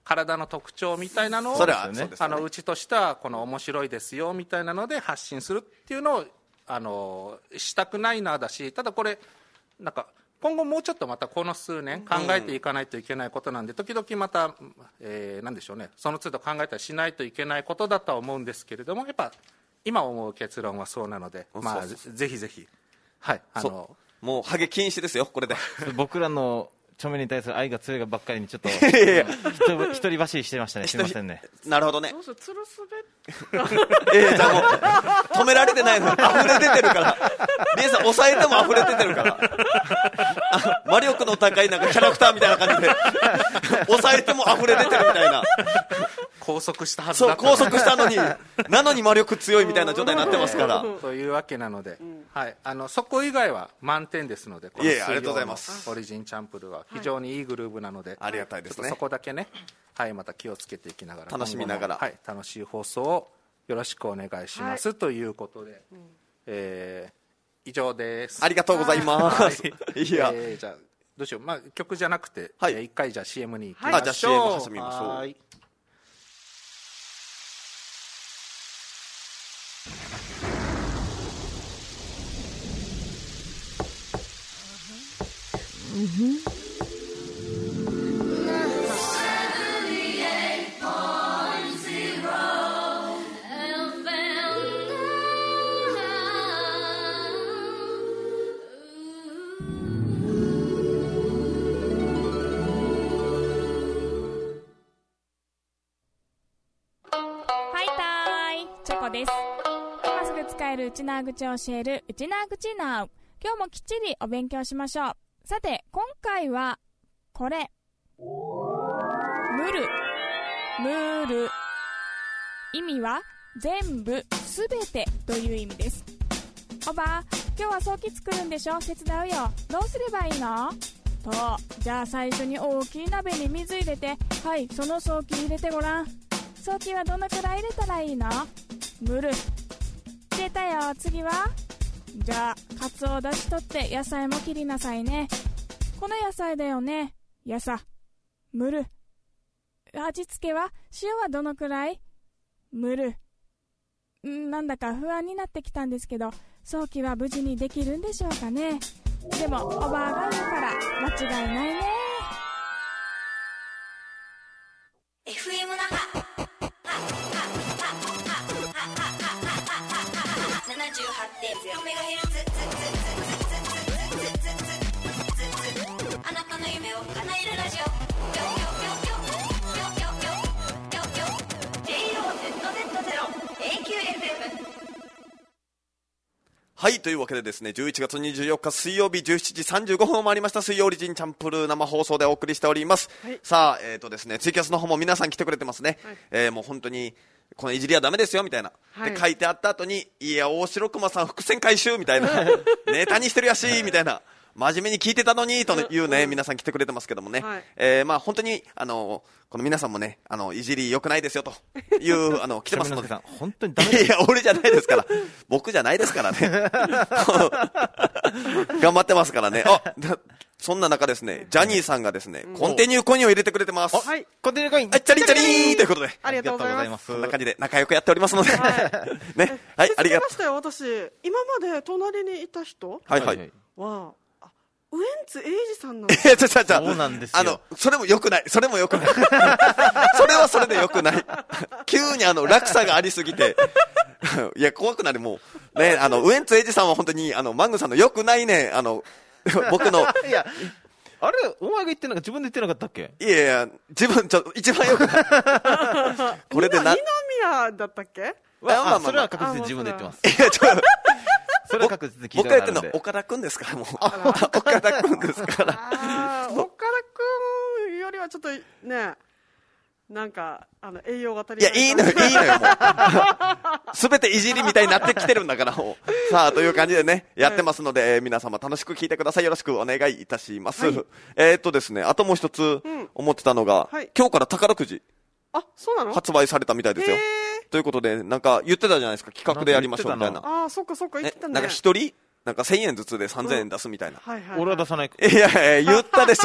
体の特徴みたいなのをそれは、ね、あのうちとしてはこの面白いですよみたいなので発信するっていうのをあのしたくないなだし、ただこれなんか今後もうちょっとまたこの数年考えていかないといけないことなんで、時々また、えー、なんでしょうね、その都度考えたりしないといけないことだとは思うんですけれども、やっぱ今思う結論はそうなので、まあ、ぜひぜひ、はい、あのもうハゲ禁止ですよ、これで僕らの著名に対する愛が強いがばっかりにちょっと一人走りしてましたね。すみませんね。 なるほどね。 どうするつるすべえー、じゃあもう止められてないのに溢れ出てるからリエさん抑えても溢れ出てるから魔力の高いなんかキャラクターみたいな感じで抑えても溢れ出てるみたいな、 拘束したはずだった、 そう拘束したのになのに魔力強いみたいな状態になってますからというわけなので、うん、はい、あのそこ以外は満点ですので、 このいやいやありがとうございます。 オリジンチャンプルは非常にいいグルーブなので、はい、 ありがたいですね。 そこだけね、はい、また気をつけていきながら楽しみながら、 はい、楽しい放送をよろしくお願いします、はい、ということで、うん、えー、以上です。 ありがとうございます、はい、いや、 えー、じゃあどうしよう、まあ、曲じゃなくて、はい、えー、一回じゃあ シーエム に行きましょう、 はい、あ、じゃあ シーエム 挟みましょう。はい、 内縄口を教える内縄口なう。今日もきっちりお勉強しましょう。さて今回はこれ、むるむる、意味は全部すべてという意味です。おば、今日は早期作るんでしょ、手伝うよ。どうすればいいのと、じゃあ最初に大きい鍋に水入れて、はい、その早期入れてごらん。早期はどのくらい入れたらいいの？むる入れたよ。次は、じゃあカツオだし取って野菜も切りなさいね。この野菜だよね。やさむる。味付けは塩はどのくらい？むる。んなんだか不安になってきたんですけど、早期は無事にできるんでしょうかね。でもおばあが言うから間違いないね。 エフエム 那覇ななじゅうはちてんゼロメガヘルツ、あなたの夢を叶えるラジオ、ジェイオーゼットゼットゼロ エーキューエフエム。 はい、というわけでですね、じゅういちがつにじゅうよっか水曜日じゅうしちじさんじゅうごふんを回りました。水曜オリジンチャンプルー生放送でお送りしております、はい、さあ、えーとですね、ツイキャスの方も皆さん来てくれてますね、はい、えー、もう本当にこのいじりはダメですよみたいな、はい、で書いてあった後に、いや大城熊さん伏線回収みたいなネタにしてるやしみたいな、真面目に聞いてたのにというね、皆さん来てくれてますけどもね、はい、えー、まあ本当にあのこの皆さんもね、あのいじり良くないですよというあの来てますので本当にダメです。 いや俺じゃないですから僕じゃないですからね頑張ってますからね。あ、そんな中ですね、ジャニーさんがですね、うん、コンティニューコインを入れてくれてます。 はい、コンティニューコイン、 はい、チャリンチャリンということでありがとうございます。 こんな感じで仲良くやっておりますので、はいね、はい、ありがとう。 気づきましたよ、私今まで隣にいた人はいはいはウエンツ瑛士さんなんです。 いや、ちょちょちょ、 そうなんですよ。 あの、それも良くない。それも良くない。それはそれで良くない。急にあの、落差がありすぎて。いや、怖くなる、もう。ね、あの、ウエンツ瑛士さんは本当に、あの、マングさんの良くないね、あの、僕の。 いや、あれ、お前が言ってなかった、自分で言ってなかったっけ？ いやいや、自分、ちょ、一番良くない。これでな。 二宮だったっけ？ まあまあまあ、それは確実に自分で言ってます。 いや、ちょっと。 それは確実に聞いたことあるんで。僕が言ってるのは岡田くんですから、もう。岡田くんですから。 あ岡田くんよりはちょっとね、なんかあの栄養が足りない。 いや、いいのよ、いいのよ、もう。すべていじりみたいになってきてるんだから、もう。さあ、という感じでね、やってますので、はい、えー、皆様楽しく聞いてください。よろしくお願いいたします。はい、えーっとですね、あともう一つ思ってたのが、うん、はい、今日から宝くじ。 あ、そうなの？ 発売されたみたいですよ。ということで、なんか言ってたじゃないですか、企画でやりましょうみたいな。 ああ、そっかそっか、言ってたね。 なんか一人なんかせんえんずつでさんぜんえん出すみたいな。 うん、はいはいはい、俺は出さないか。 いやいや、言ったでしょ。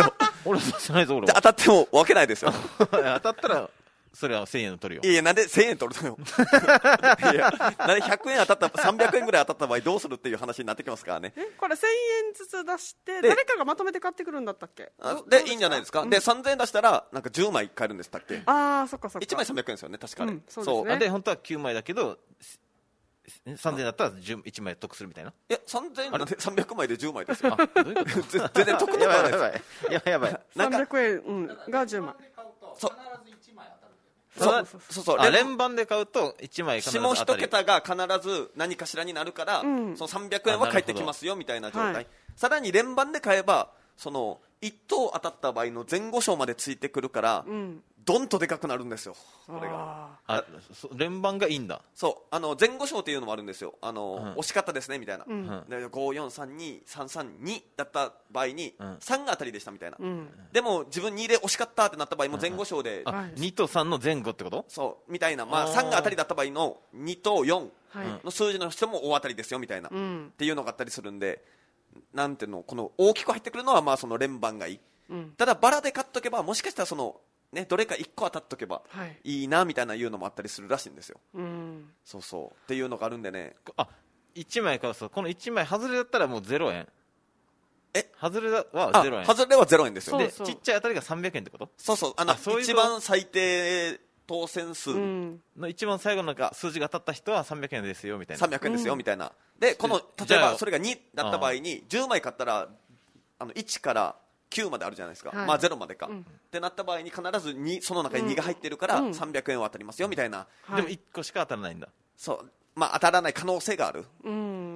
俺は出してないぞ俺は。当たっても分けないですよ。 当たったらそれはせんえん取るよ。 いや、なんでせんえん取るのよ。いや、なんでひゃくえん当たった、さんびゃくえんぐらい当たった場合どうするっていう話になってきますからね。 え、これせんえんずつ出して、誰かがまとめて買ってくるんだったっけ？ で、いいんじゃないですか。うん、で、さんぜんえん出したら、なんかじゅうまい買えるんですったっけ？ ああ、そっかそっか。 いちまいさんびゃくえんですよね、確かに。うん、 そうですね。 で、本当はきゅうまいだけど、さんぜんえんだったらいちまい得するみたいな。 いや、さんぜんえんなんでさんびゃくまいでじゅうまいですよ。あ、どういうこと？全然得とかはないです。 やばいやばいやばい。 さんびゃくえん、うん、がじゅうまい。 そう。 そうそうそう。連番で買うといちまい必ず当たる。 下一桁が必ず何かしらになるから、うん、そのさんびゃくえんは返ってきますよみたいな状態。はい、さらに連番で買えば、そのいっ等当たった場合の前後賞までついてくるから、うん、どんとでかくなるんですよ。これが。 あ、連番がいいんだ。 そう、あの前後賞っていうのもあるんですよ。あの、うん、惜しかったですねみたいな。うん、でご、よん、さん、に、さん、さん、にだった場合に、うん、さんが当たりでしたみたいな。うん、でも自分にで惜しかったってなった場合も前後賞で、 うん、あ、にとさんの前後ってこと？ そうみたいな、まあさんが当たりだった場合のにとよんの数字の人も大当たりですよみたいな、うん、っていうのがあったりするんで、なんていうの、この大きく入ってくるのはまあその連番がいい。うん、ただバラで買っとけばもしかしたらそのね、どれかいっこ当たっとけばいいなみたいないうのもあったりするらしいんですよ、うん、そうそうっていうのがあるんでね。 あ、いちまいからさ、このいちまい外れだったらもうゼロえん。え、外れはゼロえん。 外れはゼロえんですよ。 で、ちっちゃい当たりがさんびゃくえんってこと？ そうそう、あの、あ、そういう一番最低当選数の一番最後の数字が当たった人はさんびゃくえんですよみたいな。 さんびゃくえんですよみたいな。で、この例えばそれがにだった場合にじゅうまい買ったら、あのいちからきゅうまであるじゃないですか、はい、まあゼロまでか、うん、ってなった場合に必ずにその中ににが入ってるからさんびゃくえんは当たりますよみたいな、 うん、でもいっこしか当たらないんだ。 そう、まあ当たらない可能性がある、 うん、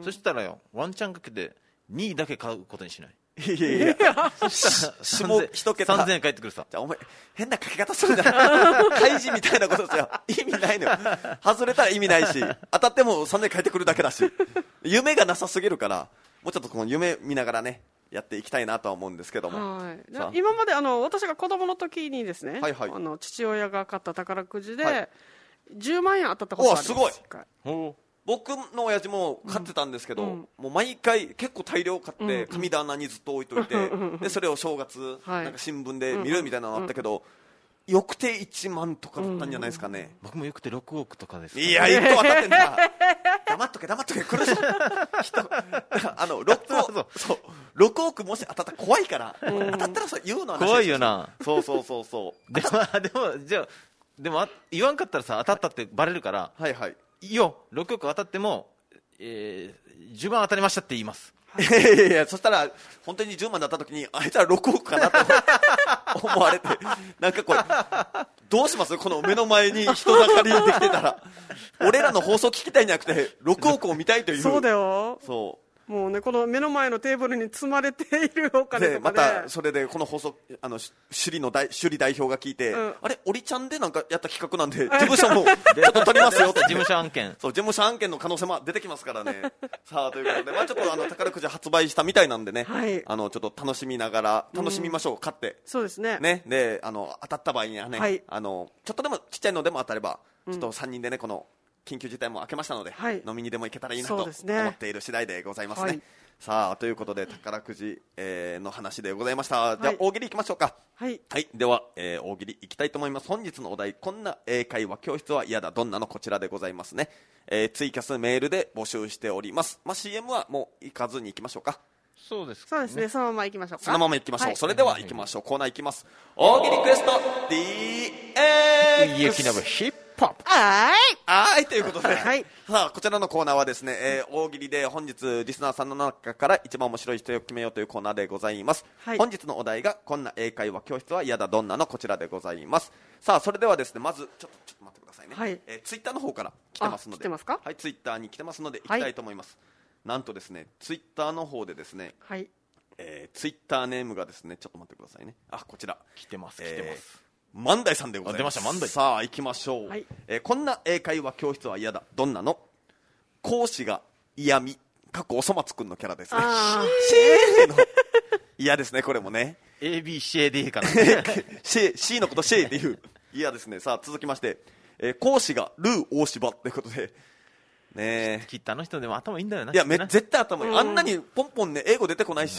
そしたらよ、ワンチャンかけてにだけ買うことにしない？ いやいやいや下一桁さんぜんえん返ってくるさ。 じゃあお前変な書き方するんじゃない開示みたいなことじゃ意味ないのよ。外れたら意味ないし、当たってもさんぜんえん返ってくるだけだし、夢がなさすぎるから、もうちょっとこの夢見ながらねやっていきたいなとは思うんですけども、 はい、今まであの私が子供の時にですね、はいはい、あの父親が買った宝くじで、はい、じゅうまんえん当たったことがあります。 お、すごい。僕の親父も買ってたんですけど、うん、もう毎回結構大量買って神棚にずっと置いといて、うん、でそれを正月、はい、なんか新聞で見るみたいなのがあったけど、うん、よくていちまんとかだったんじゃないですかね、 うん、僕もよくてろくおくとかですか、 ね、いやいっこ当たってんだ黙っとけ黙っとけ苦しい人あのろくおくそうろくおくもし当たったら怖いから、うん、当たったらそう言うのは怖いよな。 そうそうそうそうでもでもじゃあでも言わんかったらさ、当たったってバレるから、 はいはい、 いいよ、ろくおく当たっても、えー、じゅうまん当たりましたって言います。 いやいやいや、そしたら本当にじゅうまんだった時にあいつはろくおくかなと思われて、なんかこれどうします？この目の前に人だかりできてたら俺らの放送聞きたいんじゃなくてろくおくを見たいという。 そうだよ。 そうもうね、この目の前のテーブルに積まれているお金とかで、 またそれでこの放送、あの首里の大首里代表が聞いて、うん、あれオリちゃんでなんかやった企画なんで事務所もちょっと取りますよと事務所案件、 そう事務所案件の可能性も出てきますからねさあということで、まあ、ちょっとあの宝くじ発売したみたいなんでね、はい、あのちょっと楽しみながら楽しみましょう、うん、買ってそうですね。 ねであの当たった場合にはね、はい、あのちょっとでもちっちゃいのでも当たれば、ちょっとさんにんでねこの緊急事態も明けましたので、はい、飲みにでも行けたらいいなと思っている次第でございますね。はい、さあということで宝くじ、えー、の話でございました。はい、じゃあ大喜利いきましょうか。はい、はい、では、えー、大喜利いきたいと思います。本日のお題、こんな英会話教室は嫌だどんなの、こちらでございますね。えー、ツイキャスメールで募集しております。まあ、シーエム はもう行かずに行きましょうか。 そうです、ね、 そうですね、そのまま行きましょうか。 そのまま行きましょう。はい、それでは行きましょう。コーナー行きます。大喜利クエスト ディーエックスヒップホップ。 はいはいということで、はい、さあこちらのコーナーはですね、えー、大喜利で本日リスナーさんの中から一番面白い人を決めようというコーナーでございます。はい、本日のお題がこんな英会話教室は嫌だどんなの、こちらでございます。さあそれではですね、まずちょっとちょっと待ってくださいね。はい、えー、ツイッターの方から来てますので、 来てますか？ はい、ツイッターに来てますので行きたいと思います。はい、なんとですね、ツイッターの方でですね、はい、えー、ツイッターネームがですね、ちょっと待ってくださいね。あ、こちら来てます来てます。 万代さんでございます。 出ました万代。 さあ行きましょう。はい、えー、こんな英会話教室は嫌だどんなの。講師が嫌味、過去おそ松くんのキャラですね。シェーの嫌ですね、これもね。 エービー シェーでいいかなシェ C のことシェーっていう嫌ですね。さあ続きまして、えー、講師がルー大柴ということでね、 きっとあの人でも頭いいんだよな。 いやめ絶対頭いい、うん、あんなにポンポンね英語出てこないし、うん、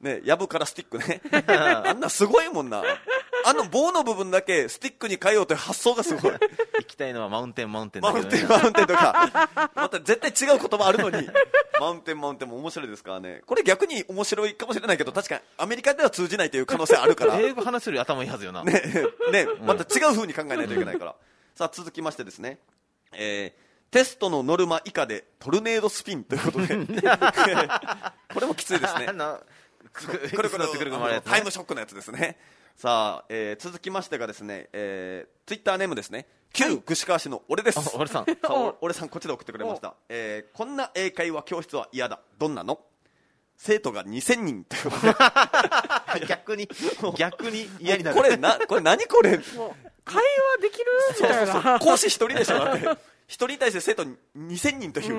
ね、やぶからスティックねあんなすごいもんな。あの棒の部分だけスティックに変えようという発想がすごい行きたいのはマウンテンマウンテンだけど、ね、マウンテンマウンテンとかまた絶対違う言葉あるのにマウンテンマウンテンも面白いですからね。これ逆に面白いかもしれないけど、確かにアメリカでは通じないという可能性あるから英語話せるより頭いいはずよな。 ねね、また違う風に考えないといけないからさあ続きましてですね、えーテストのノルマ以下でトルネードスピンということでこれもきついですね。これこれタイムショックのやつですね。さあ、えー、続きましてがですね、えー、ツイッターネームですね、旧串川市の俺です。 俺さん俺さんこっちで送ってくれました。えー、こんな英会話教室は嫌だ、どんなの。生徒がにせんにんということで逆に逆に嫌になる。これなこれ何これ、もう会話できるみたいな。そうそうそう、 講師一人でしょだって一人に対して生徒にせんにんという、うん、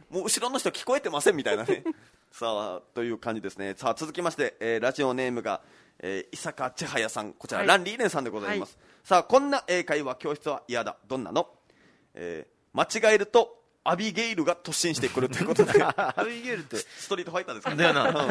もう後ろの人聞こえてませんみたいなねさあという感じですね。さあ続きまして、えー、ラジオネームが、えー、伊坂千早さん、こちら、はい、ランリーレンさんでございます、はい、さあこんな英会話教室は嫌だ、どんなの。えー、間違えるとアビゲイルが突進してくるということでアビゲイルってストリートファイターですかだよな、 うん、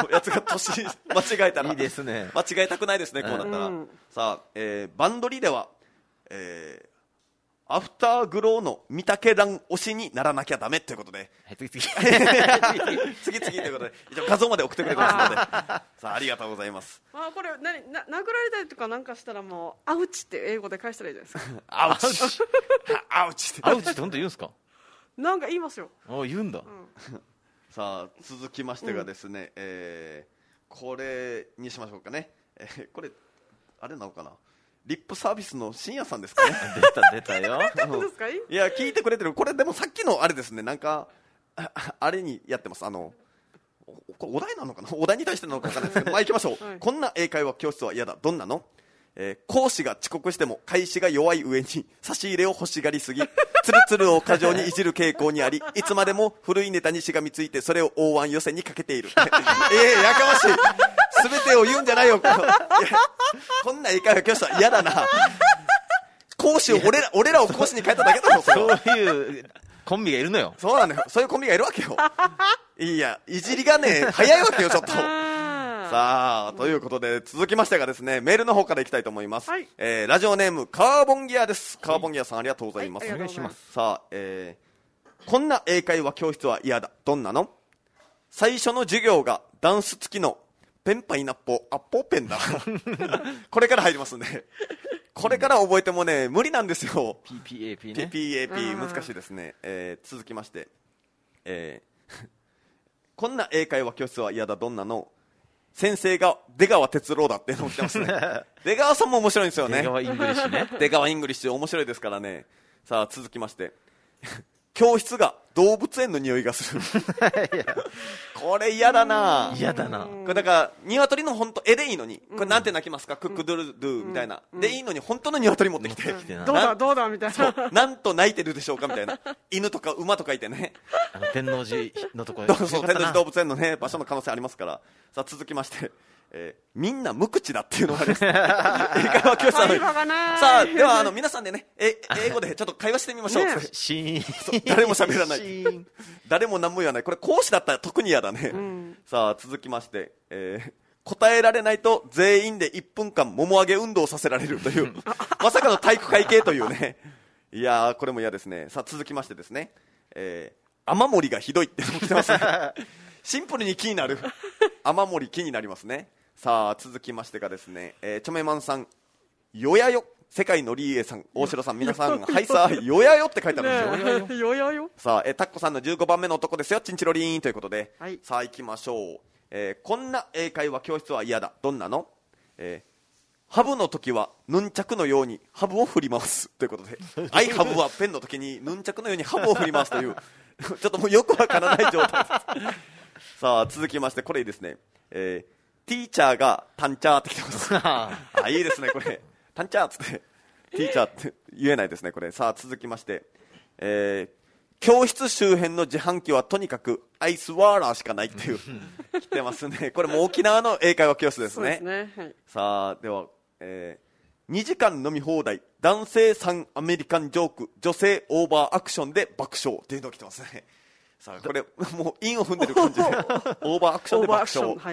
やつが突進間違えたらいいですね、 間違えたくないですね、こうなったら、うん、さあ、えー、バンドリでは、えーアフターグローの御嶽蘭推しにならなきゃダメということで、 はい、次次次次ということで一応画像まで送ってくれてますのでさあありがとうございます。 あこれ何な殴られたりとかなんかしたらもうアウチって英語で返したらいいじゃないですかアウチアウチってアウチって本当言うんですか。 なんか言いますよ。 あ言うんだ、 うん、さあ続きましてがですね、うんえー、これにしましょうかね、えー、これあれなのかな、リップサービスの深夜さんですかね出た出たよいや聞いてくれてる。これでもさっきのあれですね、なんか あ, あれにやってます。あのこれお題なのかな、お題に対してなのか分からないですけどまあ行きましょう、はい、こんな英会話教室は嫌だ、どんなの。えー、講師が遅刻しても開始が弱い上に差し入れを欲しがりすぎツルツルを過剰にいじる傾向にあり、いつまでも古いネタにしがみついてそれを大腕寄せにかけているえー、やかましい全てを言うんじゃないよこんな英会話教室は嫌だな。講師を俺ら俺らを講師に変えただけだろ。 そういうコンビがいるのよ。 そうなのよ、そういうコンビがいるわけよいやいじりがね早いわけよちょっとさあということで続きましてがですね、メールの方からいきたいと思います、はいえー、ラジオネームカーボンギアです。カーボンギアさんありがとうございます、 はい、お願いします。 さあ、えー、こんな英会話教室は嫌だ、どんなの。最初の授業がダンス付きのペンパイナッポアッポーペンだこれから入りますんでこれから覚えてもね無理なんですよ。 ピーピーエーピー ねピーピーエーピー 難しいですね、えー、続きまして、えー、こんな英会話教室は嫌だ、どんなの。先生が出川哲郎だっていうのを来てますね出川さんも面白いんですよね。 出川イングリッシュね出川イングリッシュ面白いですからね。さあ続きまして教室が動物園の匂いがするこれ嫌だな。 嫌だな。 これだから鶏の本当絵でいいのに、これなんて鳴きますか、クックドゥルドゥみたいな、でいいのに本当の鶏持ってきて、 どうだどうだみたいな、 なんと鳴いてるでしょうかみたいな犬とか馬とかいてね、 あの天王寺のところそう天王寺動物園のね場所の可能性ありますから。さあ続きましてえー、みんな無口だっていうのがあります英会話教室なのにさあではあの皆さんでねえ英語でちょっと会話してみましょう、ね、 シーン誰も喋らない誰も何も言わない。これ講師だったら特に嫌だね、うん、さあ続きまして、えー、答えられないと全員でいっぷんかんもも上げ運動をさせられるというまさかの体育会系というねいやーこれも嫌ですね。さあ続きましてですね、えー、雨漏りがひどいってのも来てますねシンプルに気になる雨漏り気になりますね。さあ続きましてがですね、えー、チョメマンさんよやよ世界のリーエさん大城さん皆さんはいさあよやよって書いてあるんですよ、 ね、よやよさあ、えー、タッコさんのじゅうごばんめの男ですよチンチロリーンということで、はい、さあ行きましょう、えー、こんな英会話教室は嫌だ、どんなの。えー、ハブの時はヌンチャクのようにハブを振り回すということでアイハブはペンの時にヌンチャクのようにハブを振り回すというちょっともうよくわからない状態ですさあ続きましてこれいいですね、えーティーチャーがタンチャーって来てますあいいですねこれタンチャーっつってティーチャーって言えないですねこれ。さあ続きまして、えー、教室周辺の自販機はとにかくアイスワーラーしかないっていう来てますね。これも沖縄の英会話教室ですね。 そうですね、はい、 さあでは、えー、にじかん飲み放題男性さんアメリカンジョーク女性オーバーアクションで爆笑っていうのが来てますね。さあこれもう韻を踏んでる感じでオーバーアクションで爆笑、はい、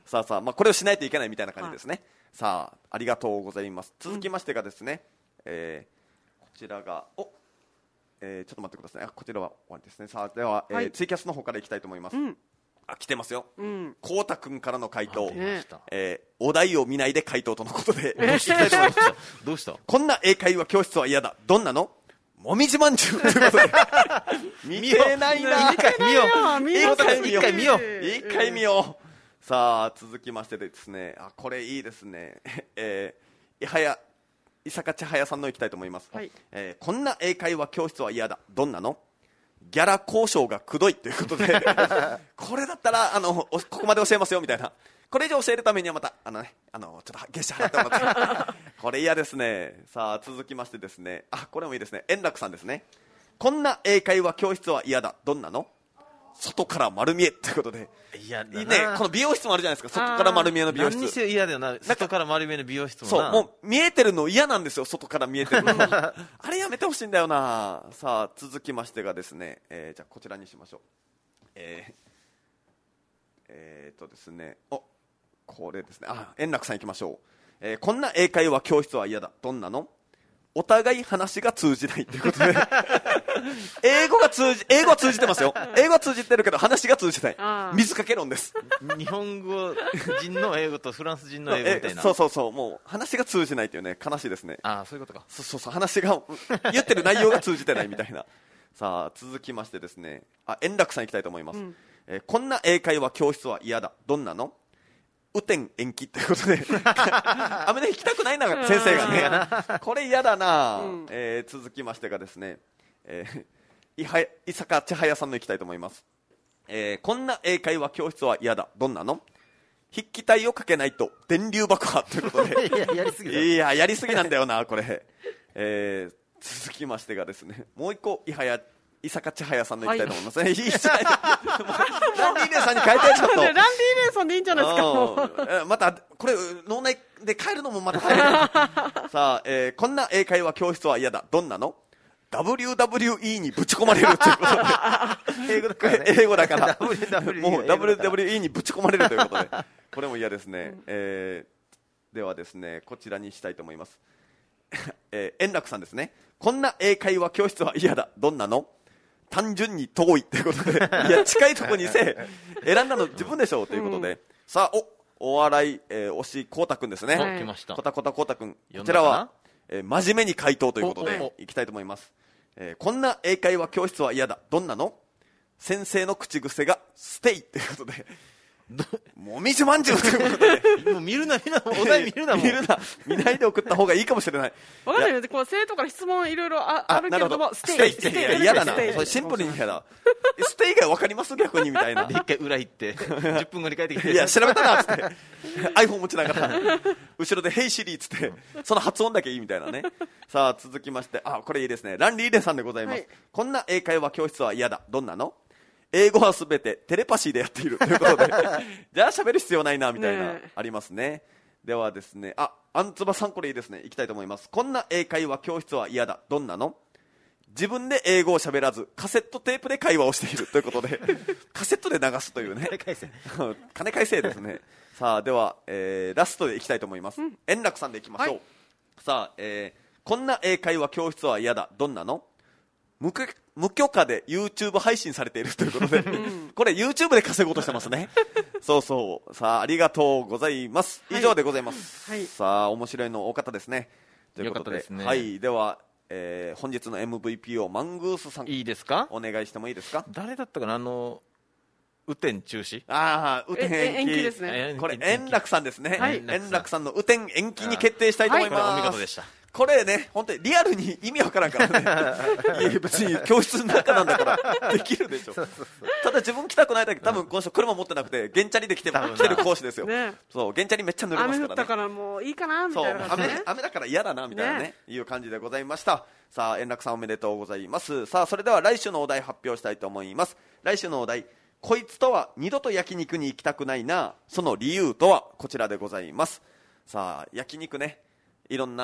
さあさあ、まあ、これをしないといけないみたいな感じですね。さあ、ありがとうございます。続きましてがですね、うん、えー、こちらが、お、えー、ちょっと待ってください。あ、こちらは終わりですね。さあ、では、はい、えー、ツイキャスの方からいきたいと思います。うん、あ、来てますよ。こうたくんからの回答、えー、お題を見ないで回答とのことで、 どうしたどうしたこんな英会話教室は嫌だ。どんなの？もみじまんじゅうということで見てないな。 一回見よう。 一回見よう。一回見よう。一回見よう。さあ、続きましてですね、あ、これいいですね。えー、いはや、伊坂千早さんのいきたいと思います。はい、えー、こんな英会話教室は嫌だ。どんなの？ギャラ交渉がくどいということでこれだったらあのここまで教えますよみたいな。これ以上教えるためにはまたあの、ね、あのちょっと月謝払ってもらってこれ嫌ですね。さあ続きましてですね、あ、これもいいですね。円楽さんですね。こんな英会話教室は嫌だ。どんなの？外から丸見えということで、いやね、この美容室もあるじゃないですか。外から丸見えの美容室。 何にせよ嫌だよな。外から丸見えの美容室もな。 そう、もう見えてるの嫌なんですよ。外から見えてるのあれやめてほしいんだよな。さあ続きましてがですね、えー、じゃあこちらにしましょう。えー、えー、とですね、お、これですね。あ、円楽さんいきましょう。えー、こんな英会話教室は嫌だ。どんなの？お互い話が通じないということで英語が通じ英語は通じてますよ。英語は通じてるけど話が通じない水かけ論です。 日本語人の英語とフランス人の英語みたいな。 そうそうそう、もう話が通じないというね、悲しいですね。 ああ、そういうことか。 そうそうそう、話が言ってる内容が通じてないみたいなさあ続きましてですね、あ、円楽さんいきたいと思います。うん、えー、こんな英会話教室は嫌だ。どんなの？雨天延期ということで雨で引きたくないな先生がねこれ嫌だな、うん、えー、続きましてがですね、えー、いは伊坂千早さんのいきたいと思います。えー、こんな英会話教室は嫌だ。どんなの？筆記体をかけないと電流爆破ということでいややりすぎだ。 いややりすぎなんだよなこれ、えー、続きましてがですね、もう一個いはや伊坂千早さんのいきたいと思います、はい、いいじゃないランディーレイさんに変えてちょっとランディーレイさんでいいんじゃないですかまたこれ脳内で変えるのもまた大変さあ、えー、こんな英会話教室は嫌だ。どんなの？ ダブリューダブリューイー にぶち込まれるということで英語だから、ね、英語だから ダブリューダブリューイー もう ダブリューダブリューイー にぶち込まれるということでこれも嫌ですね、うん、えー、ではですねこちらにしたいと思います、えー、円楽さんですね。こんな英会話教室は嫌だ。どんなの？単純に遠いということでいや近いところにせ選んだの自分でしょうということで、うん、さあおお笑い、えー、推しこうたくんですね。 来ました。 こたこたこうたくん、こちらは、えー、真面目に回答ということでいきたいと思います。えー、こんな英会話教室は嫌だ。どんなの？先生の口癖がステイということでもみじまんじゅうということでもう見るな見るな、お題見るなもん見るな見ないで送った方がいいかもしれない。 分かんないよね、こう生徒から質問いろいろああるけれども、ステイステイステイ嫌だな、それシンプルに嫌だステイ以外分かります逆にみたいなで一回裏行ってじゅっぷん後に帰ってきていや調べたなっつって iPhone 持ちながら後ろでヘイシリーっつってその発音だけいいみたいなね。さあ続きまして、あ、これいいですね。ランリーレンさんでございます、はい、こんな英会話教室は嫌だ。どんなの？英語はすべてテレパシーでやっているということでじゃあ喋る必要ないなみたいな、ね、ありますね。ではですね、あ、あんつばさんこれいいですね、いきたいと思います。こんな英会話教室は嫌だ。どんなの？自分で英語を喋らずカセットテープで会話をしているということでカセットで流すというね金返せ金返せですねさあでは、えー、ラストでいきたいと思います、うん、円楽さんでいきましょう、はい、さあ、えー、こんな英会話教室は嫌だ。どんなの？無許無許可で YouTube 配信されているということでこれ YouTube で稼ごうとしてますねそうそう。さあありがとうございます、以上でございます、はい、さあ面白いの多かったですねということで、ですね、はい、では、えー、本日の エムブイピー をマングースさんいいですか、 お願いしてもいいですか。 誰だったかな、あの雨天中止、 ああ雨天延期、 延期ですね。 これ円楽さんですね、はい、円楽さんの雨天延期に決定したいと思います、 はい、これお見事でした。 これね本当にリアルに意味わからんからねいや別に教室の中なんだからできるでしょそうそうそう、ただ自分来たくないだけ、多分この人車持ってなくて原チャリで来て来てる講師ですよ、ね、そう原チャリめっちゃ濡れますからね。 雨降ったからもういいかなみたいな、ね、 そう 雨, 雨だから嫌だなみたいな ね, ねいう感じでございました。さあ円楽さんおめでとうございます。さあそれでは来週のお題発表したいと思います。来週のお題、こいつとは二度と焼肉に行きたくないな、その理由とは、こちらでございます。さあ焼肉ね、いろんな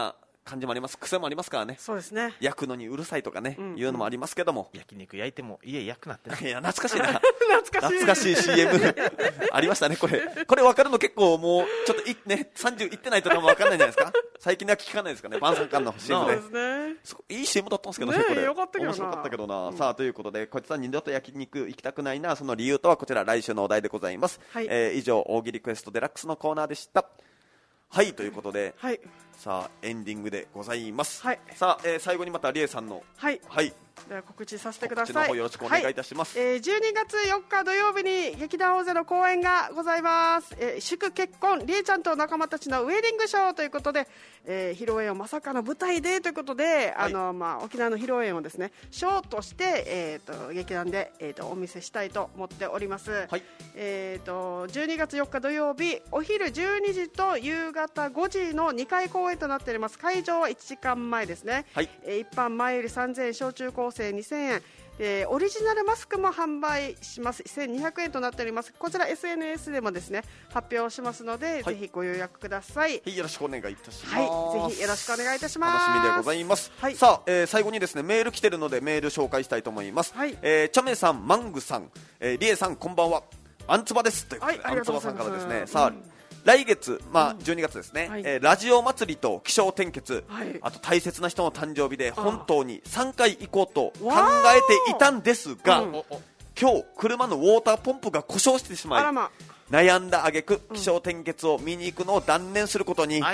感じもあります。癖もありますからね。 そうですね。 焼くのにうるさいとかね、うんうん、いうのもありますけども、 焼肉焼いても家焼くなってね。 いや懐かしいな懐かしい懐かしい シーエム ありましたね。これこれ分かるの結構もうちょっといねさんじゅういってないと多分分かんないんじゃないですか。最近では聞かないですかね、晩餐館の シーエム で。 そうですね、 いい シーエム だったんですけどね、 ねこれよかったけどな面白かったけどな、うん、さあということでこいつは二度と焼肉行きたくないな、その理由とはこちら来週のお題でございます、はい、えー、以上大喜利クエストデラックスのコーナーでした。はいということで、はい、さあエンディングでございます、はい、さあ、えー、最後にまたリエさんのはい、 はい、 では告知させてください。 告知の方よろしくお願いいたします、 はい、えー、じゅうにがつよっか土曜日に劇団大勢の公演がございます、えー、祝結婚りえちゃんと仲間たちのウェディングショーということで、えー、披露宴をまさかの舞台でということで、はい、あのまあ、沖縄の披露宴をですねショーとして、えー、と劇団で、えー、とお見せしたいと思っております、はい、えー、とじゅうにがつよっか土曜日お昼じゅうにじと夕方ごじのにかい公演となっております。会場はいちじかんまえですね、はい、えー、一般前よりさんぜんえん、小中高生にせんえん、えー、オリジナルマスクも販売します。せんにひゃくえんとなっております。こちら エスエヌエス でもですね発表しますので、はい、ぜひご予約ください。 はい、よろしくお願いいたします。 はい、ぜひよろしくお願いいたします。 楽しみでございます、はい、さあ、えー、最後にですねメール来てるのでメール紹介したいと思います、はい、えー、チャメさん、マングさん、えー、リエさんこんばんは、アンツバですということで、はい、アンツバさんからですね、さあ、うん、来月、まあ、じゅうにがつですね、はい、えー、ラジオ祭りと起承転結、はい、あと大切な人の誕生日で本当にさんかい行こうと考えていたんですが、うん、今日車のウォーターポンプが故障してしまい、ま、悩んだ挙句起承転結を見に行くのを断念することに、うん、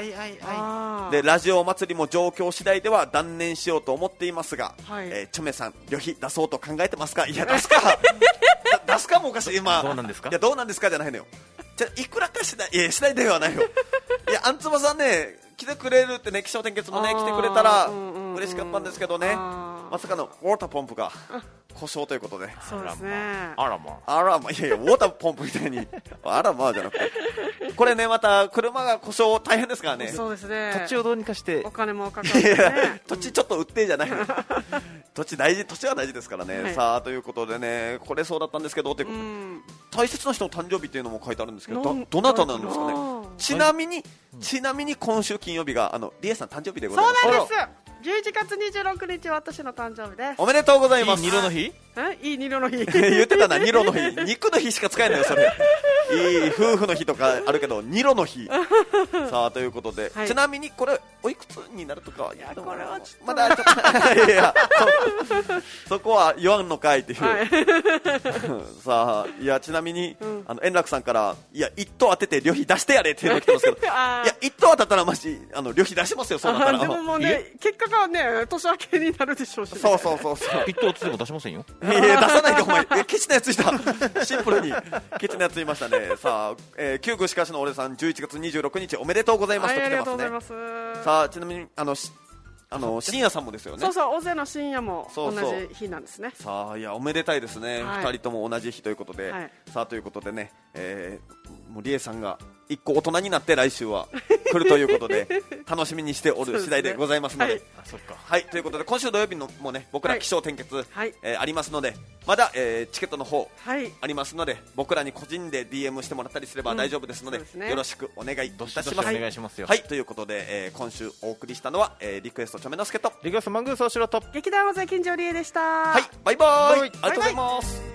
でラジオ祭りも状況次第では断念しようと思っていますが、はい、えー、チョメさん旅費出そうと考えてますか。いや出すか出すかもおかしい。今どうなんですか。 いやどうなんですかじゃないのよ。じゃいくらかしない、いやしないではないよいやアンツバさんね来てくれるってね、起承転結もね来てくれたら嬉しかったんですけどね、まさかのウォーターポンプが故障ということで。 そうですね、 あらまあらまいやいやウォーターポンプみたいにあらまじゃなくてこれねまた車が故障大変ですからね。 そうですね、 土地をどうにかしてお金もかかる、ね、いや土地ちょっと売ってじゃない土地大事、土地は大事ですからね、はい、さあということでねこれそうだったんですけどということで、大切な人の誕生日っていうのも書いてあるんですけど、どどなたなんですかね。ちなみに、はい、ちなみに今週金曜日があのリエさん誕生日でございます。 そうなんです。じゅういちがつにじゅうろくにち私の誕生日です。 おめでとうございます。 いいニロの日？ えいいニロの日言ってたな、ニロの日。肉の日しか使えないよそれいい夫婦の日とかあるけどニロの日さあということで、はい、ちなみにこれおいくつになるとか。 いやこれはちょっとまだちょっといやいや そ, そこは言わんのかいっていう、はい、さあいやちなみに、うん、あの円楽さんからいや一等当てて旅費出してやれっていうの来てますけどいや一等当たったらマジあの旅費出しますよ。そうなったらでももうね結果がね年明けになるでしょうし、ね、 そうそうそうそう一等当てても出しませんよ。 いや出さないかお前ケチなやついたシンプルにケチなやついましたね。さあ、えー、旧具しかしの俺さんじゅういちがつにじゅうろくにちおめでとうございますと来てますね。 ますさあちなみにあのあの深夜さんもですよね。 そうそう大勢の深夜も同じ日なんですね。 そうそうさあいやおめでたいですね、はい、ふたりとも同じ日ということで、はい、さあということでね、えー、もうリエさんが一個大人になって来週は来るということで楽しみにしておる次第でございますので、 はい、 あそっかはいということで今週土曜日のもね僕ら起承転結、はいえー、ありますのでまだ、えー、チケットの方、はい、ありますので僕らに個人で ディーエム してもらったりすれば大丈夫ですので、うん、でね、よろしくお願いいたします。 お願いしますよ。 はいということで、えー、今週お送りしたのは、えー、リクエストチョメノスケとリクエストマングースおしろと劇団大勢金城理恵でした。 はいバイバイ、バイバイありがとうございます。